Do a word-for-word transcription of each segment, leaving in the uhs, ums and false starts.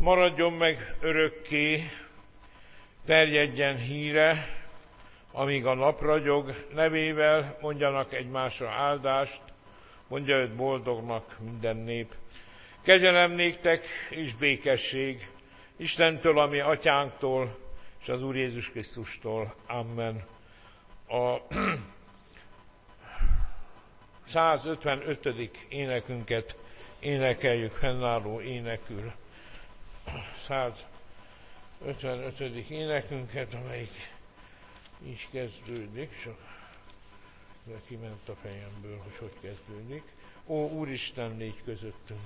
maradjon meg örökké, terjedjen híre, amíg a nap ragyog, nevével mondjanak egymásra áldást, mondja őt boldognak minden nép. Kegyelem néktek és békesség Istentől, ami atyánktól, és az Úr Jézus Krisztustól. Amen. A százötvenötödik énekünket énekeljük fennálló énekül. százötvenötödik énekünket, amelyik így kezdődik, csak kiment a fejemből, hogy hogy kezdődik. Ó, Úristen, légy közöttünk!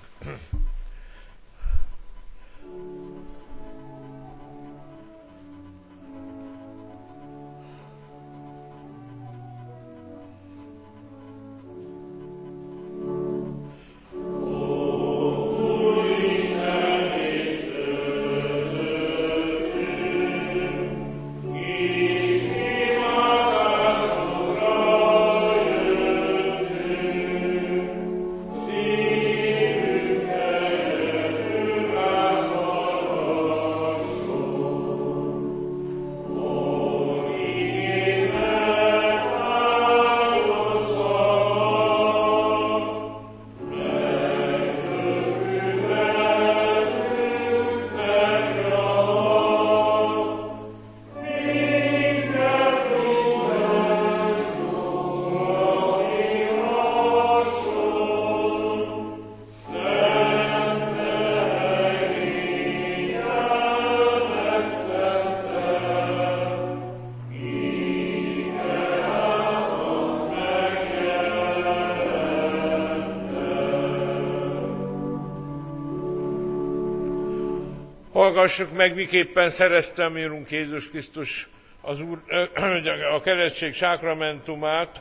Hallgassuk meg, miképpen szerezte mi Urunk Jézus Krisztus az Úr, a keresztség sákramentumát.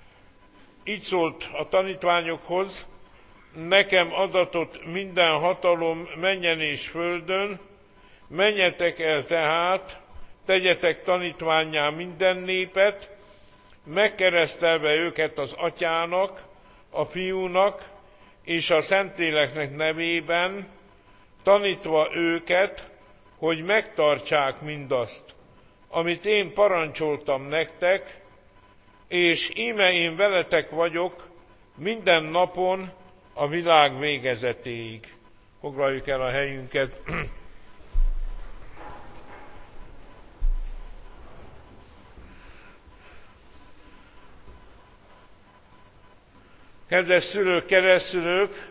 Így szólt a tanítványokhoz: nekem adatott minden hatalom mennyen és földön, menjetek el tehát, tegyetek tanítvánnyá minden népet, megkeresztelve őket az Atyának, a Fiúnak és a Szentléleknek nevében, tanítva őket, hogy megtartsák mindazt, amit én parancsoltam nektek, és íme én veletek vagyok minden napon a világ végezetéig. Foglaljuk el a helyünket. Kedves szülők, keresztszülők,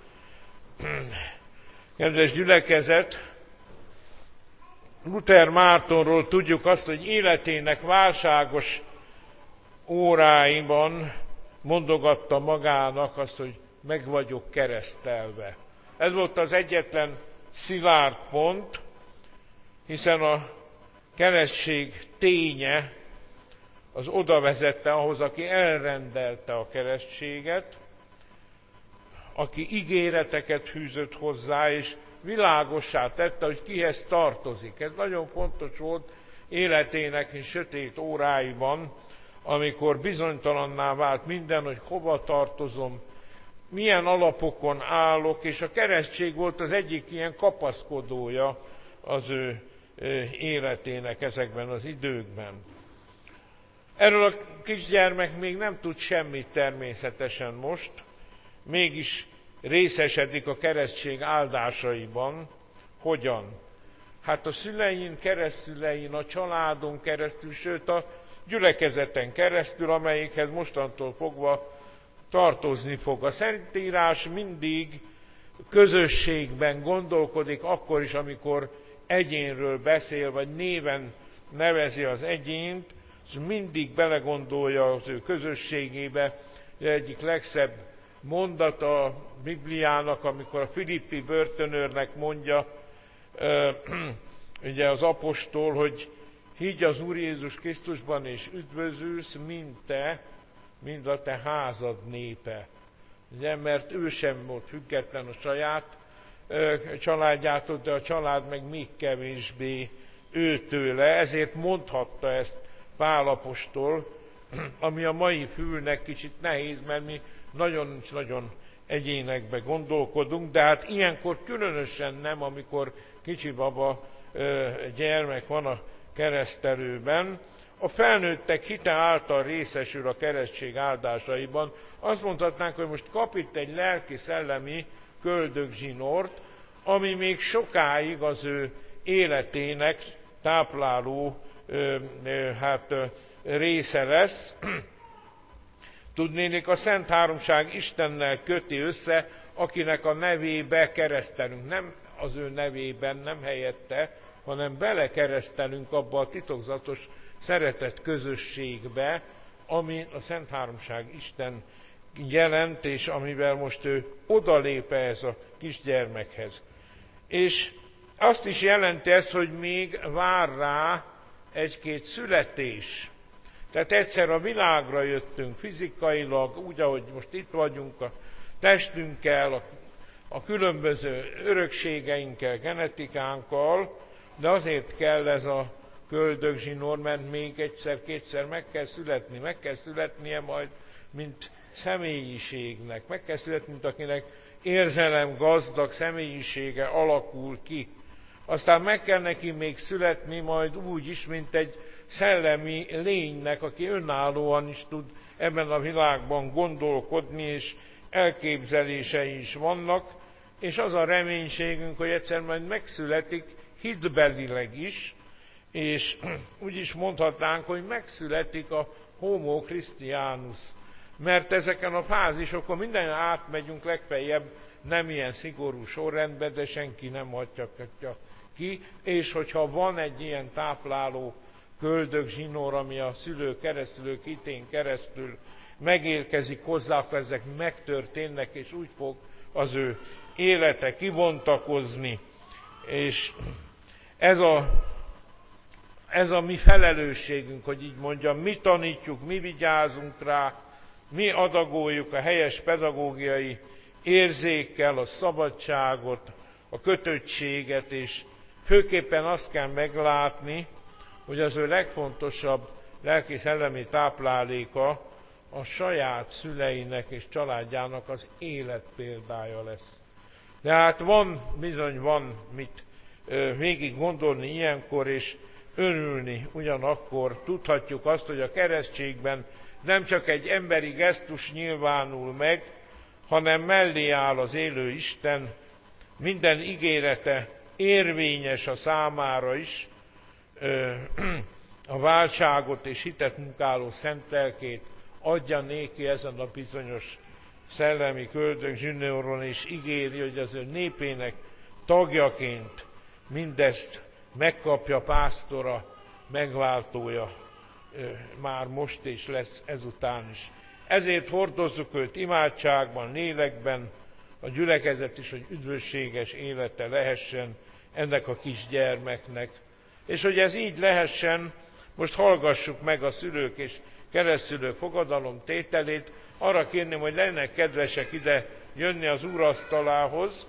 kedves gyülekezet, Luther Mártonról tudjuk azt, hogy életének válságos óráiban mondogatta magának azt, hogy meg vagyok keresztelve. Ez volt az egyetlen szilárd pont, hiszen a keresztség ténye az oda vezette ahhoz, aki elrendelte a keresztséget, aki ígéreteket fűzött hozzá, és világossá tette, hogy kihez tartozik. Ez nagyon fontos volt életének és sötét óráiban, amikor bizonytalanná vált minden, hogy hova tartozom, milyen alapokon állok, és a keresztség volt az egyik ilyen kapaszkodója az ő életének ezekben az időkben. Erről a kisgyermek még nem tud semmit természetesen most, mégis részesedik a keresztség áldásaiban. Hogyan? Hát a szülein, keresztszülein, a családon keresztül, sőt a gyülekezeten keresztül, amelyikhez mostantól fogva tartozni fog. A Szentírás mindig közösségben gondolkodik, akkor is, amikor egyénről beszél, vagy néven nevezi az egyént, és mindig belegondolja az ő közösségébe. Egyik legszebb mondata a Bibliának, amikor a filippi börtönőrnek mondja ugye az apostol, hogy higgy az Úr Jézus Krisztusban, és üdvözülsz, mint te, mind a te házad népe. Ugye, mert ő sem volt független a saját családjától, de a család meg még kevésbé őtőle, ezért mondhatta ezt Pál apostol, ami a mai fülnek kicsit nehéz, mert mi nagyon-nagyon egyénekbe gondolkodunk, de hát ilyenkor különösen nem, amikor kicsi baba gyermek van a keresztelőben. A felnőttek hite által részesül a keresztség áldásaiban. Azt mondhatnánk, hogy most kap itt egy lelki-szellemi köldögzsinort, ami még sokáig az ő életének tápláló ö, ö, hát, ö, része lesz. Tudnélik, a Szent Háromság Istennel köti össze, akinek a nevébe keresztelünk. Nem az ő nevében, nem helyette, hanem belekeresztelünk abba a titokzatos szeretett közösségbe, ami a Szent Háromság Isten jelent, és amivel most ő odalép ehhez a kisgyermekhez. És azt is jelenti ez, hogy még vár rá egy-két születés. Tehát egyszer a világra jöttünk fizikailag, úgy, ahogy most itt vagyunk a testünkkel, a, a különböző örökségeinkkel, genetikánkkal, de azért kell ez a köldögzsinór, mert még egyszer-kétszer meg kell születni, meg kell születnie majd, mint személyiségnek, meg kell születni, mint akinek érzelem gazdag személyisége alakul ki. Aztán meg kell neki még születni majd úgy is, mint egy szellemi lénynek, aki önállóan is tud ebben a világban gondolkodni, és elképzelései is vannak, és az a reménységünk, hogy egyszer majd megszületik hitbelileg is, és úgy is mondhatnánk, hogy megszületik a Homo Christianus, mert ezeken a fázisokon minden átmegyünk, legfeljebb nem ilyen szigorú sorrendben, de senki nem hagyja ki, és hogyha van egy ilyen tápláló köldögzsinór, ami a szülő keresztülők hitén keresztül megérkezik hozzá, akkor ezek megtörténnek, és úgy fog az ő élete kibontakozni. És ez a, ez a mi felelősségünk, hogy így mondjam, mi tanítjuk, mi vigyázunk rá, mi adagoljuk a helyes pedagógiai érzékkel a szabadságot, a kötöttséget, és főképpen azt kell meglátni, hogy az ő legfontosabb lelki-szellemi tápláléka a saját szüleinek és családjának az életpéldája lesz. De hát van, bizony van mit végig gondolni ilyenkor, és örülni ugyanakkor. Tudhatjuk azt, hogy a keresztségben nem csak egy emberi gesztus nyilvánul meg, hanem mellé áll az élő Isten, minden ígérete érvényes a számára is, a váltságot és hitet munkáló szent lelkét adja néki ezen a bizonyos szellemi köldögzsinóron, és ígéri, hogy az ő népének tagjaként mindezt megkapja pásztora, megváltója már most és lesz ezután is. Ezért hordozzuk őt imádságban, lélekben, a gyülekezet is, hogy üdvösséges élete lehessen ennek a kisgyermeknek. És hogy ez így lehessen, most hallgassuk meg a szülők és keresztszülők fogadalomtételét. Arra kérném, hogy lennek kedvesek ide jönni az úrasztalához.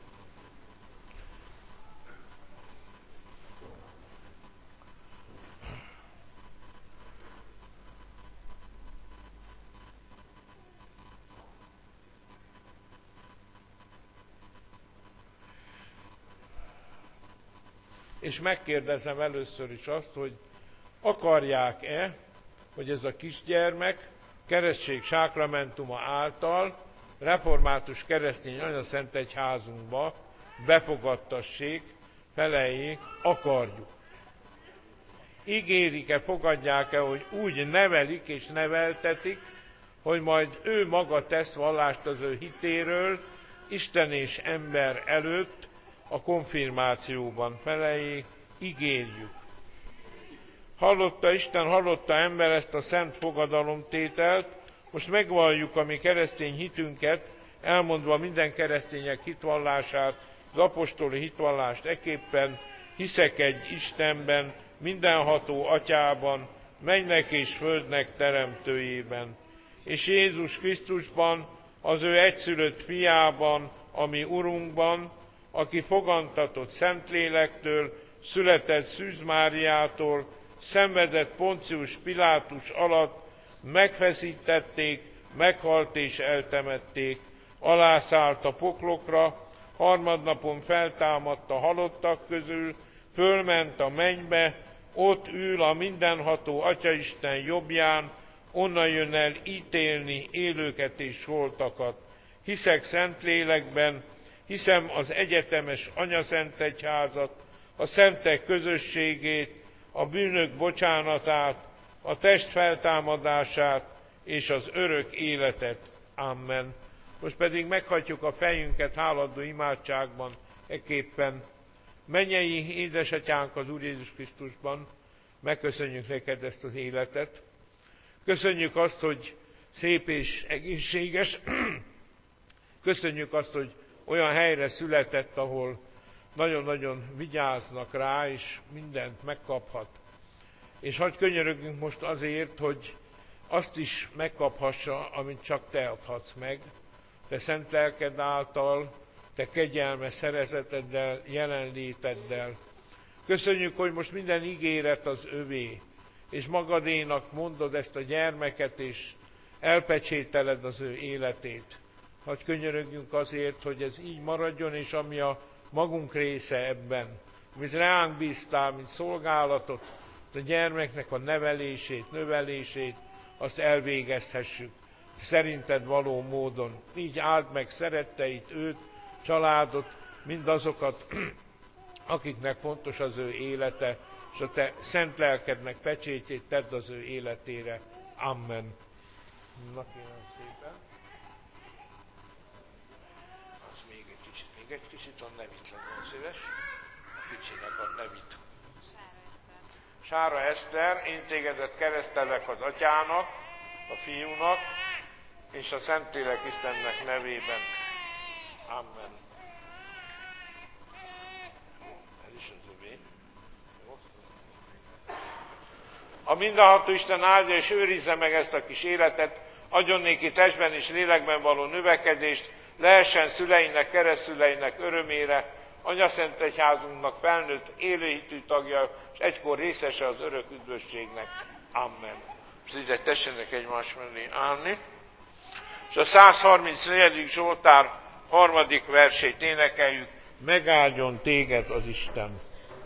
És megkérdezem először is azt, hogy akarják-e, hogy ez a kisgyermek keresztség sákramentuma által református keresztény anyaszentegyházunkba befogadtassék, feleljék, akarjuk. Ígérik-e, fogadják-e, hogy úgy nevelik és neveltetik, hogy majd ő maga tesz vallást az ő hitéről, Isten és ember előtt, a konfirmációban, feleljék, ígérjük. Hallotta Isten, hallotta ember ezt a szent fogadalomtételt, most megvalljuk a mi keresztény hitünket, elmondva minden keresztények hitvallását, az apostoli hitvallást eképpen, hiszek egy Istenben, mindenható Atyában, mennynek és földnek teremtőjében, és Jézus Krisztusban, az ő egyszülött fiában, ami Urunkban, aki fogantatott Szentlélektől, született Szűz Máriától, szenvedett Poncius Pilátus alatt, megfeszítették, meghalt és eltemették, alászállt a poklokra, harmadnapon feltámadt a halottak közül, fölment a mennybe, ott ül a mindenható Atyaisten jobbján, onnan jön el ítélni élőket és holtakat. Hiszek Szentlélekben, hiszem az egyetemes anyaszentegyházat, a szentek közösségét, a bűnök bocsánatát, a test feltámadását és az örök életet. Amen. Most pedig meghagyjuk a fejünket háladó imádságban ekképpen. Mennyei édesatyánk az Úr Jézus Krisztusban, megköszönjük neked ezt az életet. Köszönjük azt, hogy szép és egészséges. Köszönjük azt, hogy olyan helyre született, ahol nagyon-nagyon vigyáznak rá, és mindent megkaphat. És hadd könyörögjünk most azért, hogy azt is megkaphassa, amit csak te adhatsz meg, te szent lelked által, te kegyelmes szereteteddel, jelenléteddel. Köszönjük, hogy most minden ígéret az övé, és magadénak mondod ezt a gyermeket, és elpecsételed az ő életét. Hadd könyörögjünk azért, hogy ez így maradjon, és ami a magunk része ebben, amit ránk bíztál, mint szolgálatot, a gyermeknek a nevelését, növelését, azt elvégezhessük szerinted való módon. Így áld meg szeretteit, őt, családot, mindazokat, akiknek fontos az ő élete, és a te szent lelkednek pecsétjét tedd az ő életére. Amen. Na kérem szépen. Az még egy kicsit, még egy kicsit, a nevit legyen szíves. A kicsinek a nevit. Sára Eszter, én tégedet keresztelek az Atyának, a Fiúnak, és a Szentlélek Istennek nevében. Amen. Ez is az övé. A mindenható Isten áldja és őrizze meg ezt a kis életet, adjon néki testben és lélekben való növekedést, lehessen szüleinek, keresztszüleinek örömére, anyaszentegyházunknak felnőtt élőhitű tagja, és egykor részese az örök üdvösségnek. Amen. És ide tessenek egymás mellé állni. És a száz harmincnegyedik Zsoltár harmadik versét énekeljük, megáldjon téged az Isten.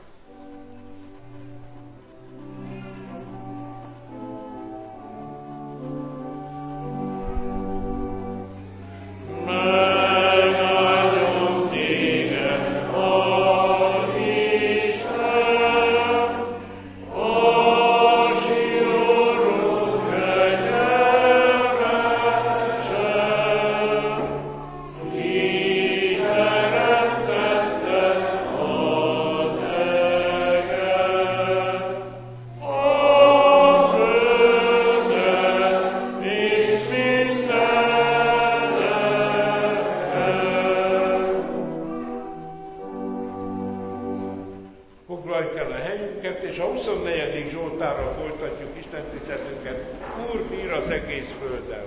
Foglaljuk el a helyünket, és a huszonnegyedik Zsoltárral folytatjuk Isten tiszteletünket. Úr, bír az egész földdel.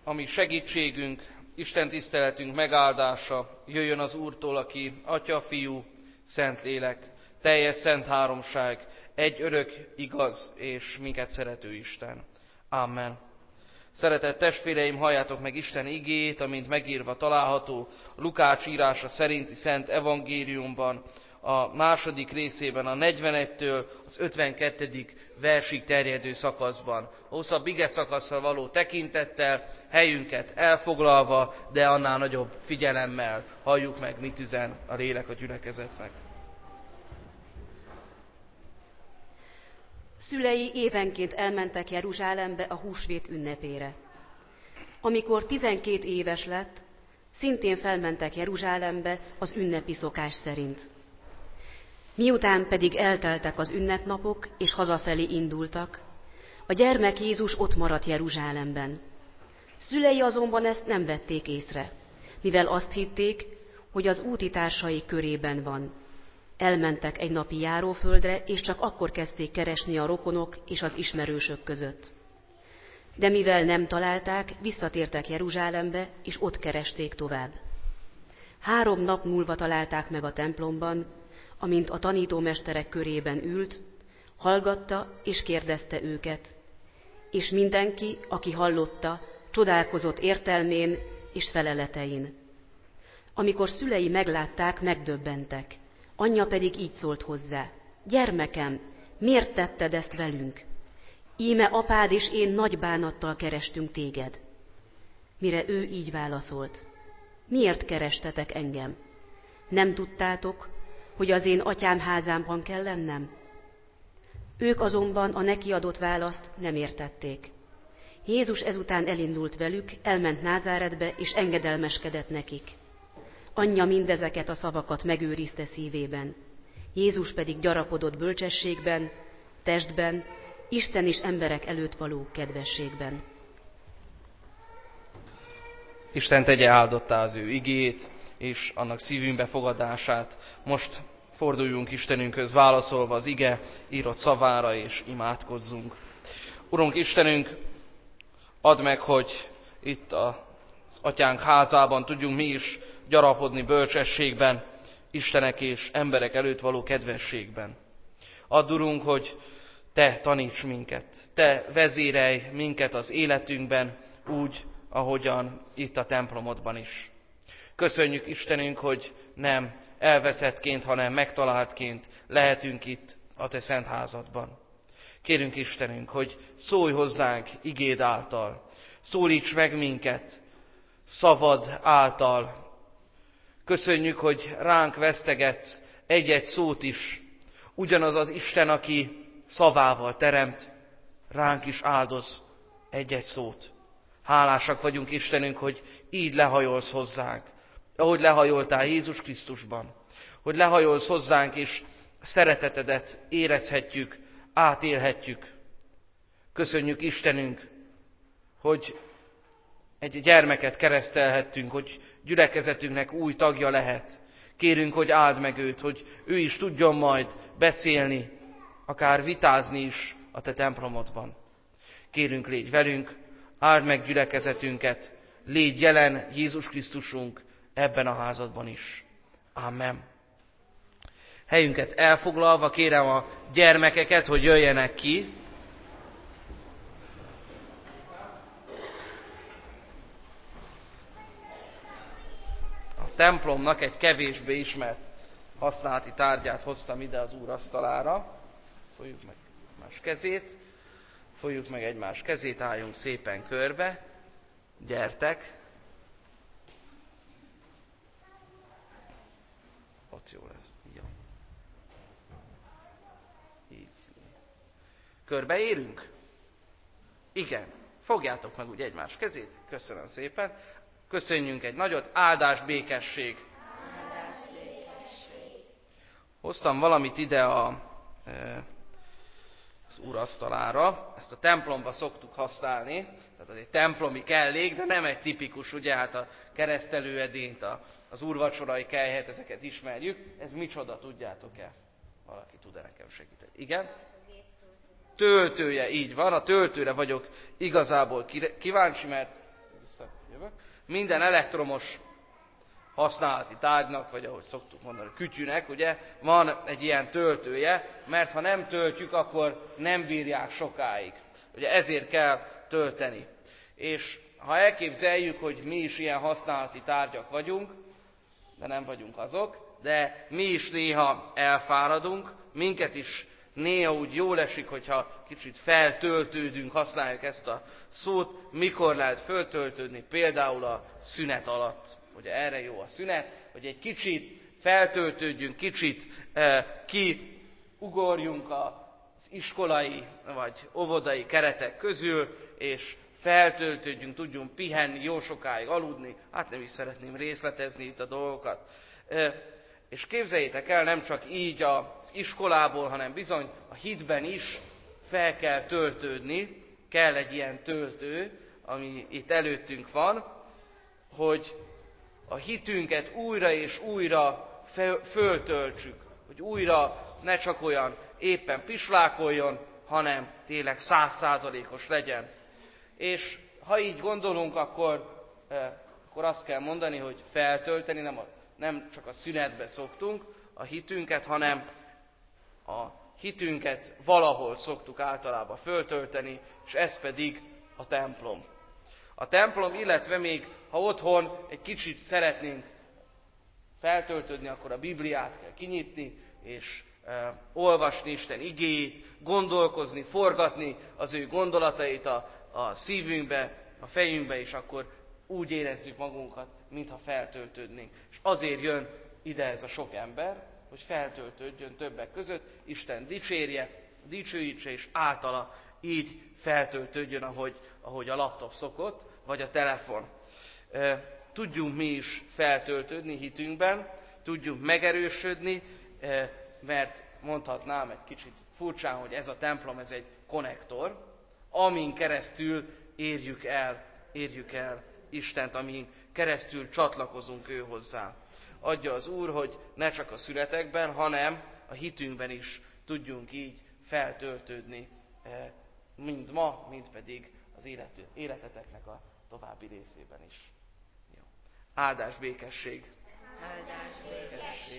ami segítségünk, Isten tiszteletünk megáldása jöjjön az Úrtól, aki Atya, Fiú, Szentlélek, teljes szent háromság, egy örök, igaz és minket szerető Isten. Amen. Szeretett testvéreim, halljátok meg Isten igéjét, amint megírva található Lukács írása szerinti Szent Evangéliumban, a második részében, a negyvenegytől az ötvenkettedik versig terjedő szakaszban. A hosszabb ige szakaszra való tekintettel, helyünket elfoglalva, de annál nagyobb figyelemmel halljuk meg, mit üzen a lélek a gyülekezetnek. Szülei évenként elmentek Jeruzsálembe a húsvét ünnepére. Amikor tizenkét éves lett, szintén felmentek Jeruzsálembe az ünnepi szokás szerint. Miután pedig elteltek az ünnepnapok, és hazafelé indultak, a gyermek Jézus ott maradt Jeruzsálemben. Szülei azonban ezt nem vették észre, mivel azt hitték, hogy az útitársai körében van. Elmentek egy napi járóföldre, és csak akkor kezdték keresni a rokonok és az ismerősök között. De mivel nem találták, visszatértek Jeruzsálembe, és ott keresték tovább. Három nap múlva találták meg a templomban, amint a tanítómesterek körében ült, hallgatta és kérdezte őket, és mindenki, aki hallotta, csodálkozott értelmén és feleletein. Amikor szülei meglátták, megdöbbentek. Anyja pedig így szólt hozzá: gyermekem, miért tetted ezt velünk? Íme apád és én nagy bánattal kerestünk téged. Mire ő így válaszolt: miért kerestetek engem? Nem tudtátok, hogy az én atyám házában kell lennem? Ők azonban a neki adott választ nem értették. Jézus ezután elindult velük, elment Názáretbe és engedelmeskedett nekik. Anyja mindezeket a szavakat megőrizte szívében. Jézus pedig gyarapodott bölcsességben, testben, Isten és emberek előtt való kedvességben. Isten tegye áldottá az ő igéjét és annak szívünkbe fogadását. Most forduljunk Istenünkhöz, válaszolva az ige írott szavára, és imádkozzunk. Urunk Istenünk, add meg, hogy itt az Atyánk házában tudjunk mi is gyarapodni bölcsességben, Istenek és emberek előtt való kedvességben. Add, Urunk, hogy Te taníts minket, Te vezérelj minket az életünkben úgy, ahogyan itt a templomodban is. Köszönjük Istenünk, hogy nem elveszettként, hanem megtaláltként lehetünk itt a Te szent házadban. Kérünk Istenünk, hogy szólj hozzánk igéd által, szólíts meg minket szavad által. Köszönjük, hogy ránk vesztegetsz egy-egy szót is. Ugyanaz az Isten, aki szavával teremt, ránk is áldoz egy-egy szót. Hálásak vagyunk Istenünk, hogy így lehajolsz hozzánk, ahogy lehajoltál Jézus Krisztusban, hogy lehajolsz hozzánk, és szeretetedet érezhetjük, átélhetjük. Köszönjük Istenünk, hogy egy gyermeket keresztelhettünk, hogy gyülekezetünknek új tagja lehet. Kérünk, hogy áld meg őt, hogy ő is tudjon majd beszélni, akár vitázni is a Te templomodban. Kérünk, légy velünk, áld meg gyülekezetünket, légy jelen Jézus Krisztusunk ebben a házadban is. Amen. Helyünket elfoglalva kérem a gyermekeket, hogy jöjjenek ki. A templomnak egy kevésbé ismert használati tárgyát hoztam ide az Úr asztalára. Fogjuk meg egymás kezét, fogjuk meg egymás kezét, álljunk szépen körbe. Gyertek! Ott jó lesz. Jó. Így. Körbeérünk? Igen. Fogjátok meg úgy egymás kezét. Köszönöm szépen. Köszönjünk egy nagyot. Áldás, békesség. Áldás, békesség. Hoztam valamit ide a, az úrasztalára. Ezt a templomba szoktuk használni. Tehát az egy templomi kellék, de nem egy tipikus, ugye, hát a keresztelőedényt, a, az úrvacsorai kelyhet, ezeket ismerjük. Ez micsoda, tudjátok-e? Valaki tud-e nekem segíteni? Igen? Töltője, így van. A töltőre vagyok igazából kíváncsi, mert jövök. Minden elektromos használati tárgynak, vagy ahogy szoktuk mondani, kütyűnek, ugye, van egy ilyen töltője, mert ha nem töltjük, akkor nem bírják sokáig. Ugye ezért kell tölteni. És ha elképzeljük, hogy mi is ilyen használati tárgyak vagyunk, de nem vagyunk azok, de mi is néha elfáradunk, minket is néha úgy jól esik, hogyha kicsit feltöltődünk, használjuk ezt a szót, mikor lehet föltöltődni, például a szünet alatt. Ugye erre jó a szünet, hogy egy kicsit feltöltődjünk, kicsit eh, kiugorjunk az iskolai vagy óvodai keretek közül, és feltöltődjünk, tudjunk pihenni, jó sokáig aludni, hát nem is szeretném részletezni itt a dolgokat. Eh, és képzeljétek el, nem csak így az iskolából, hanem bizony a hitben is fel kell töltődni, kell egy ilyen töltő, ami itt előttünk van, hogy a hitünket újra és újra föltöltsük, hogy újra ne csak olyan éppen pislákoljon, hanem tényleg százszázalékos legyen. És ha így gondolunk, akkor, eh, akkor azt kell mondani, hogy feltölteni, nem, a, nem csak a szünetbe szoktunk a hitünket, hanem a hitünket valahol szoktuk általában föltölteni, és ez pedig a templom. A templom, illetve még, ha otthon egy kicsit szeretnénk feltöltődni, akkor a Bibliát kell kinyitni, és e, olvasni Isten igéjét, gondolkozni, forgatni az ő gondolatait a, a szívünkbe, a fejünkbe, és akkor úgy érezzük magunkat, mintha feltöltődnénk. És azért jön ide ez a sok ember, hogy feltöltődjön többek között, Isten dicsérje, dicsőítse, és általa így feltöltődjön, ahogy, ahogy a laptop szokott, vagy a telefon. Tudjunk mi is feltöltődni hitünkben, tudjunk megerősödni, mert mondhatnám egy kicsit furcsán, hogy ez a templom, ez egy konnektor, amin keresztül érjük el, érjük el Istent, amin keresztül csatlakozunk ő hozzá. Adja az Úr, hogy ne csak a születekben, hanem a hitünkben is tudjunk így feltöltődni, mind ma, mind pedig az életeteknek a további részében is. Jó. Áldás, békesség! Áldás, békesség!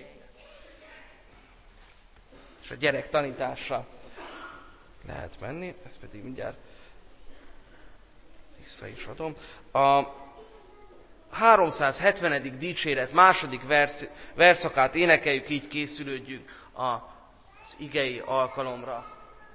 És a gyerek tanítása lehet menni, ezt pedig mindjárt vissza is adom. A háromszázhetvenedik dicséret második versz, verszakát énekeljük, így készülődjünk az igei alkalomra.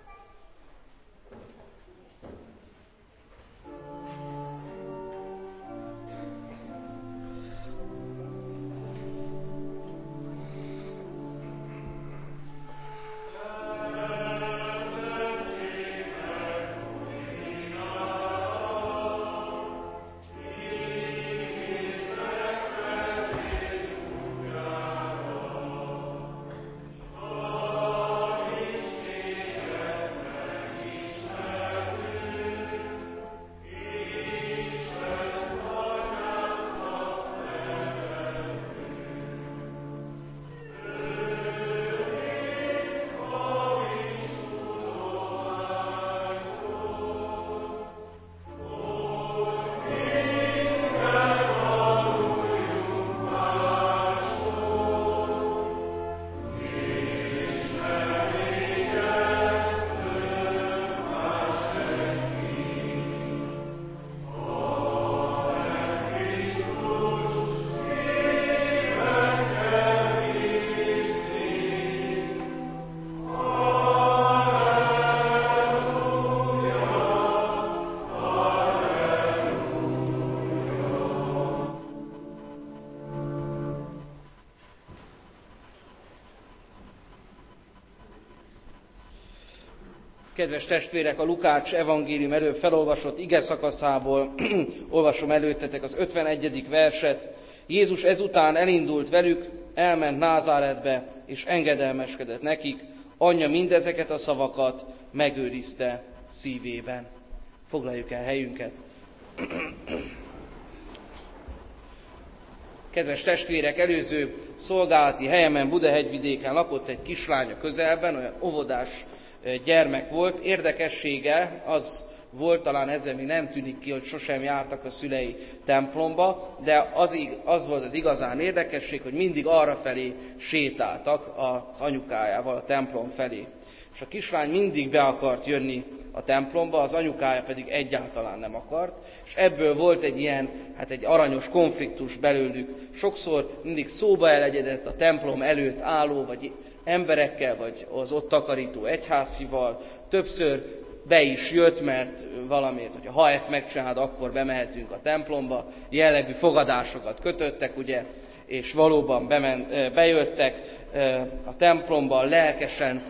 Kedves testvérek, a Lukács evangélium előbb felolvasott ige szakaszából olvasom előttetek az ötvenegyedik verset. Jézus ezután elindult velük, elment Názáretbe, és engedelmeskedett nekik. Anyja mindezeket a szavakat megőrizte szívében. Foglaljuk el helyünket. Kedves testvérek, előző szolgálati helyemen Budahegyvidéken lakott egy kislány a közelben, olyan óvodás gyermek volt. Érdekessége az volt, talán ezzel még nem tűnik ki, hogy sosem jártak a szülei templomba, de az, az volt az igazán érdekesség, hogy mindig arra felé sétáltak az anyukájával a templom felé. És a kislány mindig be akart jönni a templomba, az anyukája pedig egyáltalán nem akart, és ebből volt egy ilyen, hát egy aranyos konfliktus belőlük. Sokszor mindig szóba elegyedett a templom előtt álló, vagy emberekkel, vagy az ott takarító egyházfival, többször be is jött, mert valamiért, hogy ha ezt megcsinálod, akkor bemehetünk a templomba, jellegű fogadásokat kötöttek, ugye, és valóban bemen, bejöttek a templomba, lelkesen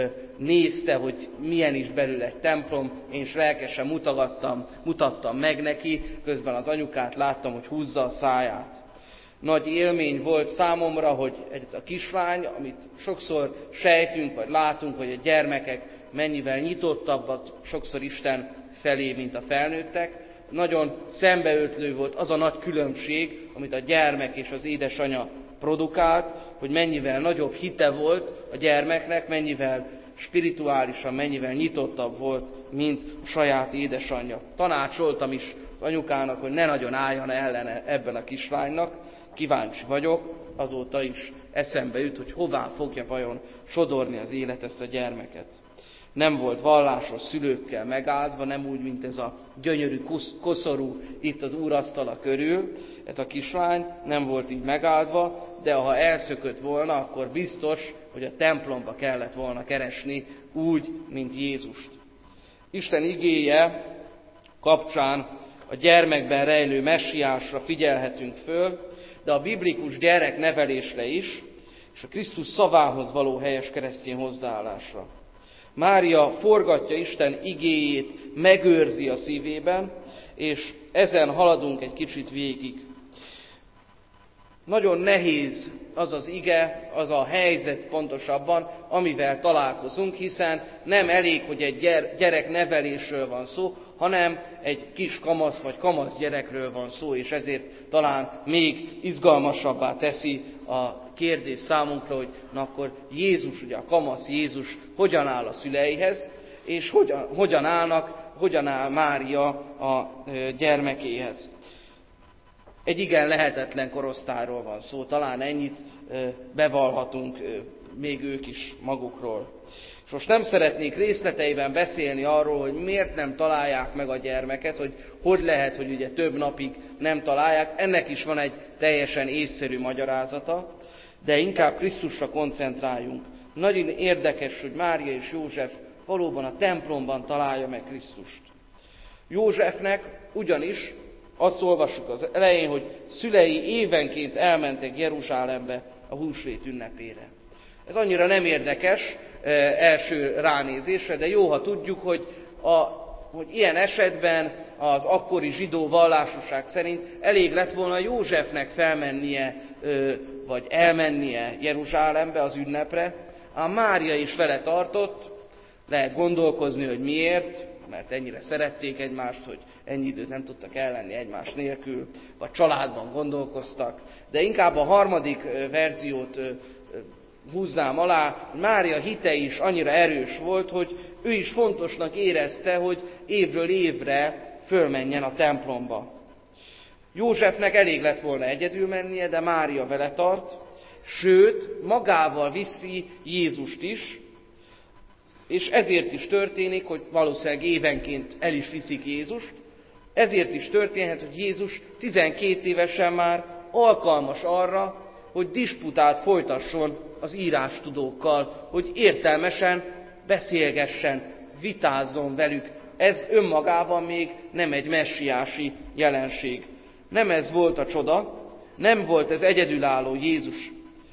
nézte, hogy milyen is belül egy templom, én is lelkesen mutogattam, mutattam meg neki, közben az anyukát láttam, hogy húzza a száját. Nagy élmény volt számomra, hogy ez a kislány, amit sokszor sejtünk, vagy látunk, hogy a gyermekek mennyivel nyitottabbak sokszor Isten felé, mint a felnőttek. Nagyon szembeötlő volt az a nagy különbség, amit a gyermek és az édesanyja produkált, hogy mennyivel nagyobb hite volt a gyermeknek, mennyivel spirituálisan, mennyivel nyitottabb volt, mint a saját édesanyja. Tanácsoltam is az anyukának, hogy ne nagyon álljon ellene ebben a kislánynak. Kíváncsi vagyok, azóta is eszembe jut, hogy hová fogja vajon sodorni az élet ezt a gyermeket. Nem volt vallásos szülőkkel megáldva, nem úgy, mint ez a gyönyörű koszorú itt az úrasztala körül. Ez a kislány nem volt így megáldva, de ha elszökött volna, akkor biztos, hogy a templomba kellett volna keresni, úgy, mint Jézust. Isten igéje kapcsán a gyermekben rejlő messiásra figyelhetünk föl, de a biblikus gyereknevelésre is, és a Krisztus szavához való helyes keresztény hozzáállásra. Mária forgatja Isten igéjét, megőrzi a szívében, és ezen haladunk egy kicsit végig. Nagyon nehéz az az ige, az a helyzet pontosabban, amivel találkozunk, hiszen nem elég, hogy egy gyerek nevelésről van szó, hanem egy kis kamasz vagy kamasz gyerekről van szó, és ezért talán még izgalmasabbá teszi a kérdés számunkra, hogy na akkor Jézus, ugye a kamasz Jézus hogyan áll a szüleihez, és hogyan, hogyan állnak, hogyan áll Mária a gyermekéhez. Egy igen lehetetlen korosztályról van szó, talán ennyit bevallhatunk még ők is magukról. És most nem szeretnék részleteiben beszélni arról, hogy miért nem találják meg a gyermeket, hogy hogy lehet, hogy ugye több napig nem találják. Ennek is van egy teljesen észszerű magyarázata, de inkább Krisztusra koncentráljunk. Nagyon érdekes, hogy Mária és József valóban a templomban találja meg Krisztust. Józsefnek ugyanis azt olvassuk az elején, hogy szülei évenként elmentek Jeruzsálembe a húsvét ünnepére. Ez annyira nem érdekes e, első ránézésre, de jó, ha tudjuk, hogy, a, hogy ilyen esetben az akkori zsidó vallásosság szerint elég lett volna Józsefnek felmennie, e, vagy elmennie Jeruzsálembe az ünnepre, ám Mária is vele tartott, lehet gondolkozni, hogy miért, mert ennyire szerették egymást, hogy ennyi időt nem tudtak ellenni egymás nélkül, vagy családban gondolkoztak. De inkább a harmadik verziót húzzám alá, Mária hite is annyira erős volt, hogy ő is fontosnak érezte, hogy évről évre fölmenjen a templomba. Józsefnek elég lett volna egyedül mennie, de Mária vele tart, sőt, magával viszi Jézust is, és ezért is történik, hogy valószínűleg évenként el is viszik Jézust, ezért is történhet, hogy Jézus tizenkét évesen már alkalmas arra, hogy disputát folytasson az írástudókkal, hogy értelmesen beszélgessen, vitázzon velük. Ez önmagában még nem egy messiási jelenség. Nem ez volt a csoda, nem volt ez egyedülálló Jézus,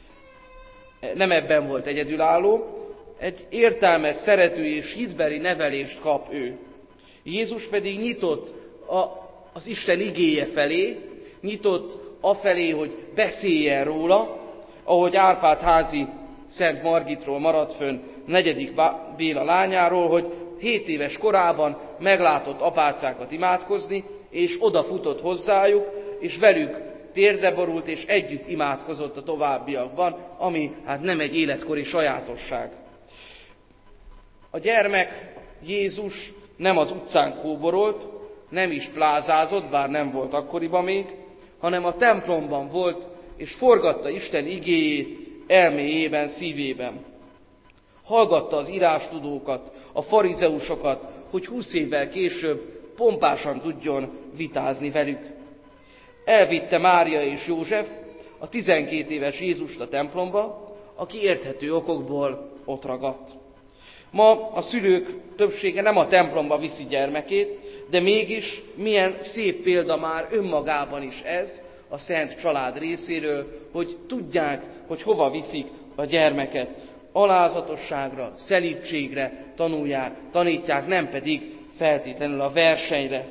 nem ebben volt egyedülálló, egy értelmes, szerető és hitbeli nevelést kap ő. Jézus pedig nyitott a, az Isten igéje felé, nyitott afelé, hogy beszéljen róla, ahogy Árpád házi Szent Margitról maradt fönn negyedik Béla lányáról, hogy hét éves korában meglátott apácákat imádkozni, és odafutott hozzájuk, és velük térdre borult, és együtt imádkozott a továbbiakban, ami hát nem egy életkori sajátosság. A gyermek Jézus Nem az utcán kóborolt, nem is plázázott, bár nem volt akkoriban még, hanem a templomban volt, és forgatta Isten igéjét elméjében, szívében. Hallgatta az írástudókat, a farizeusokat, hogy húsz évvel később pompásan tudjon vitázni velük. Elvitte Mária és József a tizenkét éves Jézust a templomba, aki érthető okokból ott ragadt. Ma a szülők többsége nem a templomba viszi gyermekét, de mégis milyen szép példa már önmagában is ez a szent család részéről, hogy tudják, hogy hova viszik a gyermeket. Alázatosságra, szelídségre tanulják, tanítják, nem pedig feltétlenül a versenyre.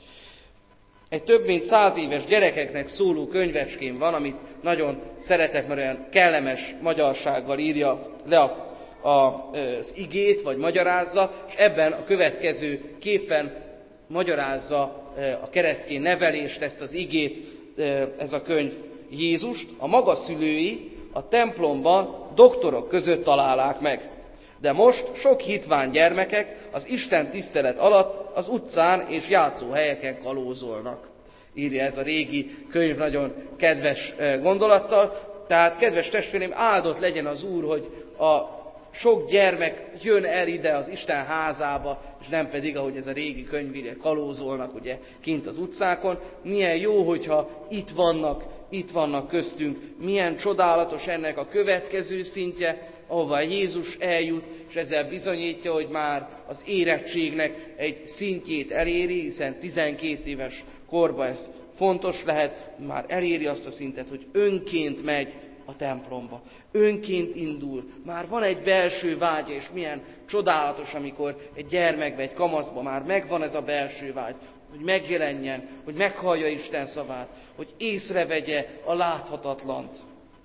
Egy több mint száz éves gyerekeknek szóló könyvecském van, amit nagyon szeretek, mert olyan kellemes magyarsággal írja le a, a, az igét, vagy magyarázza, és ebben a következő képen magyarázza a keresztény nevelést, ezt az igét, ez a könyv. Jézust a maga szülői a templomban doktorok között találják meg. De most sok hitvány gyermekek az Isten tisztelet alatt az utcán és játszóhelyeken kalózolnak. Írja ez a régi könyv nagyon kedves gondolattal. Tehát, kedves testvéreim, áldott legyen az Úr, hogy a sok gyermek jön el ide az Isten házába, és nem pedig, ahogy ez a régi könyv írja, kalózolnak ugye kint az utcákon. Milyen jó, hogyha itt vannak, itt vannak köztünk. Milyen csodálatos ennek a következő szintje, ahova Jézus eljut, és ezzel bizonyítja, hogy már az érettségnek egy szintjét eléri, hiszen tizenkét éves korban ez fontos lehet, már eléri azt a szintet, hogy önként megy a templomba. Önként indul. Már van egy belső vágya, és milyen csodálatos, amikor egy gyermekbe, egy kamaszba már megvan ez a belső vágy, hogy megjelenjen, hogy meghallja Isten szavát, hogy észrevegye a láthatatlant.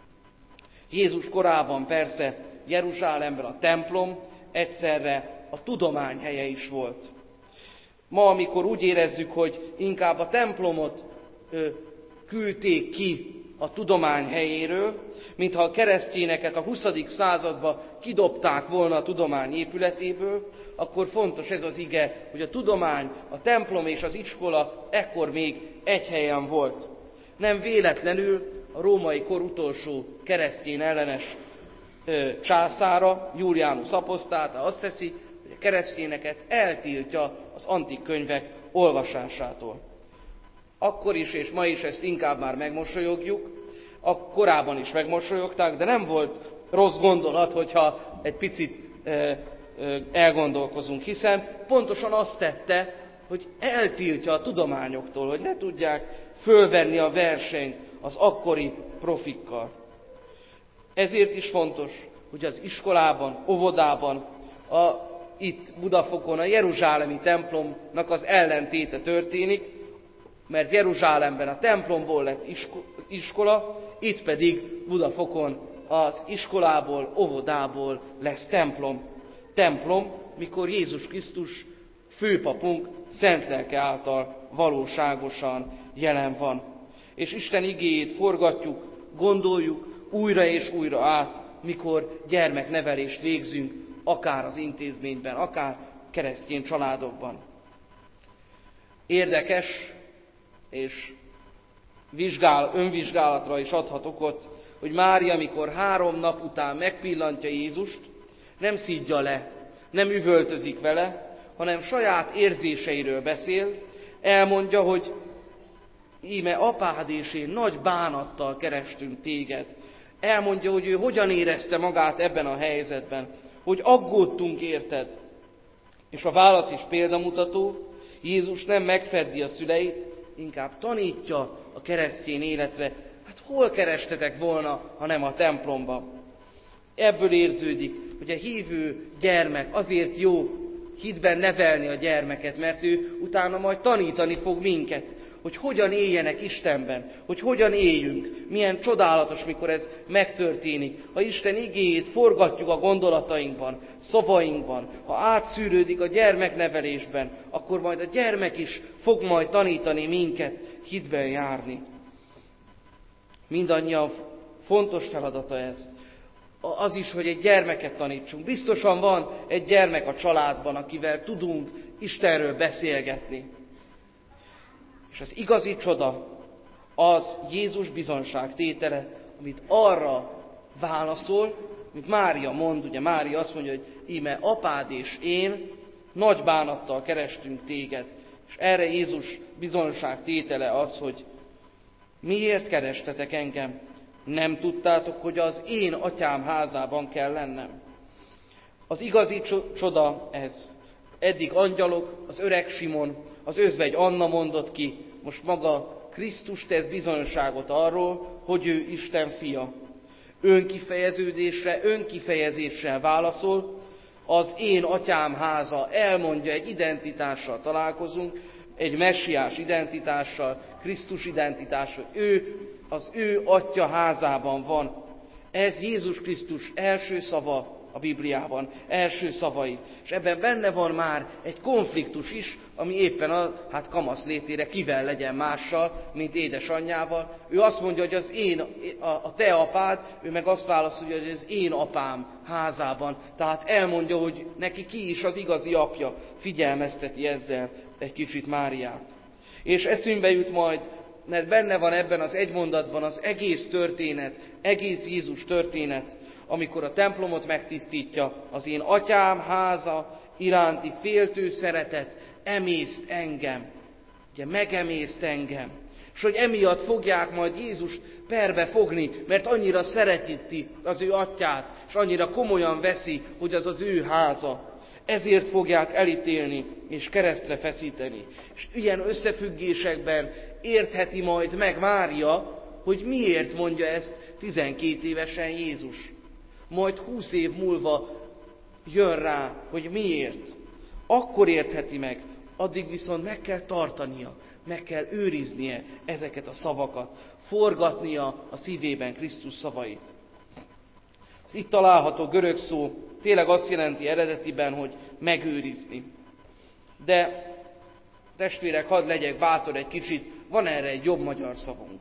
Jézus korában persze Jeruzsálemben a templom egyszerre a tudomány helye is volt. Ma, amikor úgy érezzük, hogy inkább a templomot ö, küldték ki a tudomány helyéről, mintha a keresztényeket a huszadik században kidobták volna a tudomány épületéből, akkor fontos ez az ige, hogy a tudomány, a templom és az iskola ekkor még egy helyen volt. Nem véletlenül a római kor utolsó keresztény ellenes ö, császára, Julianus aposztáta azt teszi, hogy a keresztényeket eltiltja az antik könyvek olvasásától. Akkor is és ma is ezt inkább már megmosolyogjuk, a korábban is megmosolyogták, de nem volt rossz gondolat, hogyha egy picit e, e, elgondolkozunk, hiszen pontosan azt tette, hogy eltiltja a tudományoktól, hogy ne tudják fölvenni a versenyt az akkori profikkal. Ezért is fontos, hogy az iskolában, óvodában, a, itt Budafokon a jeruzsálemi templomnak az ellentéte történik, mert Jeruzsálemben a templomból lett iskola, itt pedig Budafokon az iskolából, óvodából lesz templom. Templom, mikor Jézus Krisztus főpapunk szent lelke által valóságosan jelen van. És Isten igéjét forgatjuk, gondoljuk újra és újra át, mikor gyermeknevelést végzünk, akár az intézményben, akár keresztény családokban. Érdekes, és vizsgál, önvizsgálatra is adhat okot, hogy Mária, amikor három nap után megpillantja Jézust, nem szidja le, nem üvöltözik vele, hanem saját érzéseiről beszél, elmondja, hogy íme apád és én nagy bánattal kerestünk téged. Elmondja, hogy ő hogyan érezte magát ebben a helyzetben, hogy aggódtunk érted. És a válasz is példamutató, Jézus nem megfeddi a szüleit, inkább tanítja a keresztény életre. Hát hol kerestetek volna, ha nem a templomban? Ebből érződik, hogy a hívő gyermek azért jó hitben nevelni a gyermeket, mert ő utána majd tanítani fog minket, hogy hogyan éljenek Istenben, hogy hogyan éljünk. Milyen csodálatos, mikor ez megtörténik. Ha Isten igéjét forgatjuk a gondolatainkban, szavainkban, ha átszűrődik a gyermeknevelésben, akkor majd a gyermek is fog majd tanítani minket hitben járni. Mindannyian fontos feladata ez. Az is, hogy egy gyermeket tanítsunk. Biztosan van egy gyermek a családban, akivel tudunk Istenről beszélgetni. És az igazi csoda az Jézus bizonságtétele, amit arra válaszol, mint Mária mond, ugye Mária azt mondja, hogy íme apád és én nagy bánattal kerestünk téged. És erre Jézus bizonságtétele az, hogy miért kerestetek engem? Nem tudtátok, hogy az én atyám házában kell lennem? Az igazi csoda ez. Eddig angyalok, az öreg Simon, az özvegy Anna mondott ki, most maga Krisztus tesz bizonyságot arról, hogy ő Isten fia. Önkifejeződésre, önkifejezéssel válaszol, az én atyám háza elmondja, egy identitással találkozunk, egy messiás identitással, Krisztus identitással. Ő az ő atya házában van. Ez Jézus Krisztus első szava a Bibliában, első szavai. És ebben benne van már egy konfliktus is, ami éppen a hát kamasz létére kivel legyen mással, mint édesanyjával. Ő azt mondja, hogy az én, a, a te apád, ő meg azt válaszolja, hogy az én apám házában. Tehát elmondja, hogy neki ki is az igazi apja, figyelmezteti ezzel egy kicsit Máriát. És eszünkbe jut majd, mert benne van ebben az egy mondatban az egész történet, egész Jézus történet, amikor a templomot megtisztítja, az én atyám háza iránti féltő szeretet emészt engem. Ugye megemészt engem. És hogy emiatt fogják majd Jézust perbe fogni, mert annyira szeretíti az ő atyát, és annyira komolyan veszi, hogy az az ő háza. Ezért fogják elítélni és keresztre feszíteni. És ilyen összefüggésekben értheti majd meg Mária, hogy miért mondja ezt tizenkét évesen Jézus. Majd húsz év múlva jön rá, hogy miért. Akkor értheti meg, addig viszont meg kell tartania, meg kell őriznie ezeket a szavakat, forgatnia a szívében Krisztus szavait. Az itt található görög szó tényleg azt jelenti eredetiben, hogy megőrizni. De testvérek, hadd legyek bátor egy kicsit, van erre egy jobb magyar szavunk.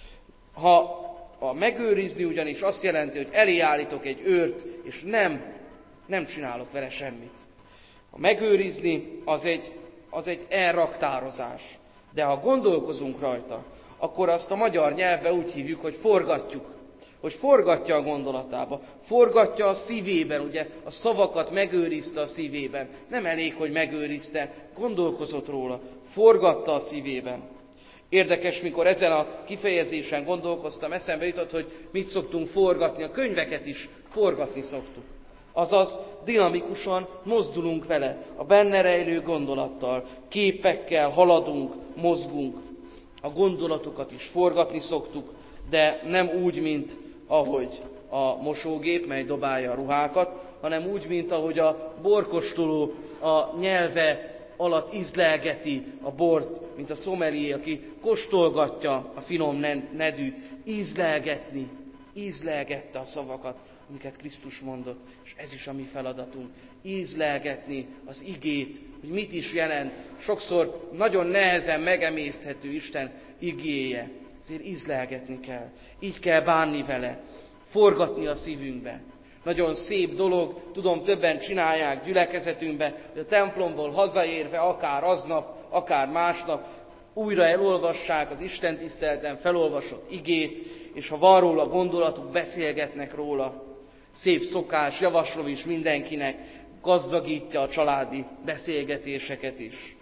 Ha a megőrizni ugyanis azt jelenti, hogy elé állítok egy őrt, és nem, nem csinálok vele semmit. A megőrizni az egy, az egy elraktározás. De ha gondolkozunk rajta, akkor azt a magyar nyelvben úgy hívjuk, hogy forgatjuk. Hogy forgatja a gondolatába, forgatja a szívében, ugye a szavakat megőrizte a szívében. Nem elég, hogy megőrizte, gondolkozott róla, forgatta a szívében. Érdekes, mikor ezen a kifejezésen gondolkoztam, eszembe jutott, hogy mit szoktunk forgatni, a könyveket is forgatni szoktuk. Azaz dinamikusan mozdulunk vele, a benne rejlő gondolattal, képekkel haladunk, mozgunk. A gondolatokat is forgatni szoktuk, de nem úgy, mint ahogy a mosógép, mely dobálja a ruhákat, hanem úgy, mint ahogy a borkostoló a nyelve alatt ízlelgeti a bort, mint a szomelié, aki kóstolgatja a finom nedűt, ízlelgetni, ízlelgette a szavakat, amiket Krisztus mondott, és ez is a mi feladatunk, ízlelgetni az igét, hogy mit is jelent. Sokszor nagyon nehezen megemészthető Isten igéje, ezért ízlelgetni kell, így kell bánni vele, forgatni a szívünkbe. Nagyon szép dolog, tudom, többen csinálják gyülekezetünkbe, hogy a templomból hazaérve, akár aznap, akár másnap, újra elolvassák az Isten tiszteleten felolvasott igét, és ha van róla gondolatuk, beszélgetnek róla. Szép szokás, javaslom is mindenkinek, gazdagítja a családi beszélgetéseket is.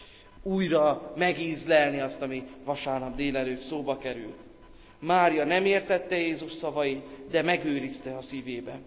Újra megízlelni azt, ami vasárnap délelőtt szóba került. Mária nem értette Jézus szavait, de megőrizte a szívében.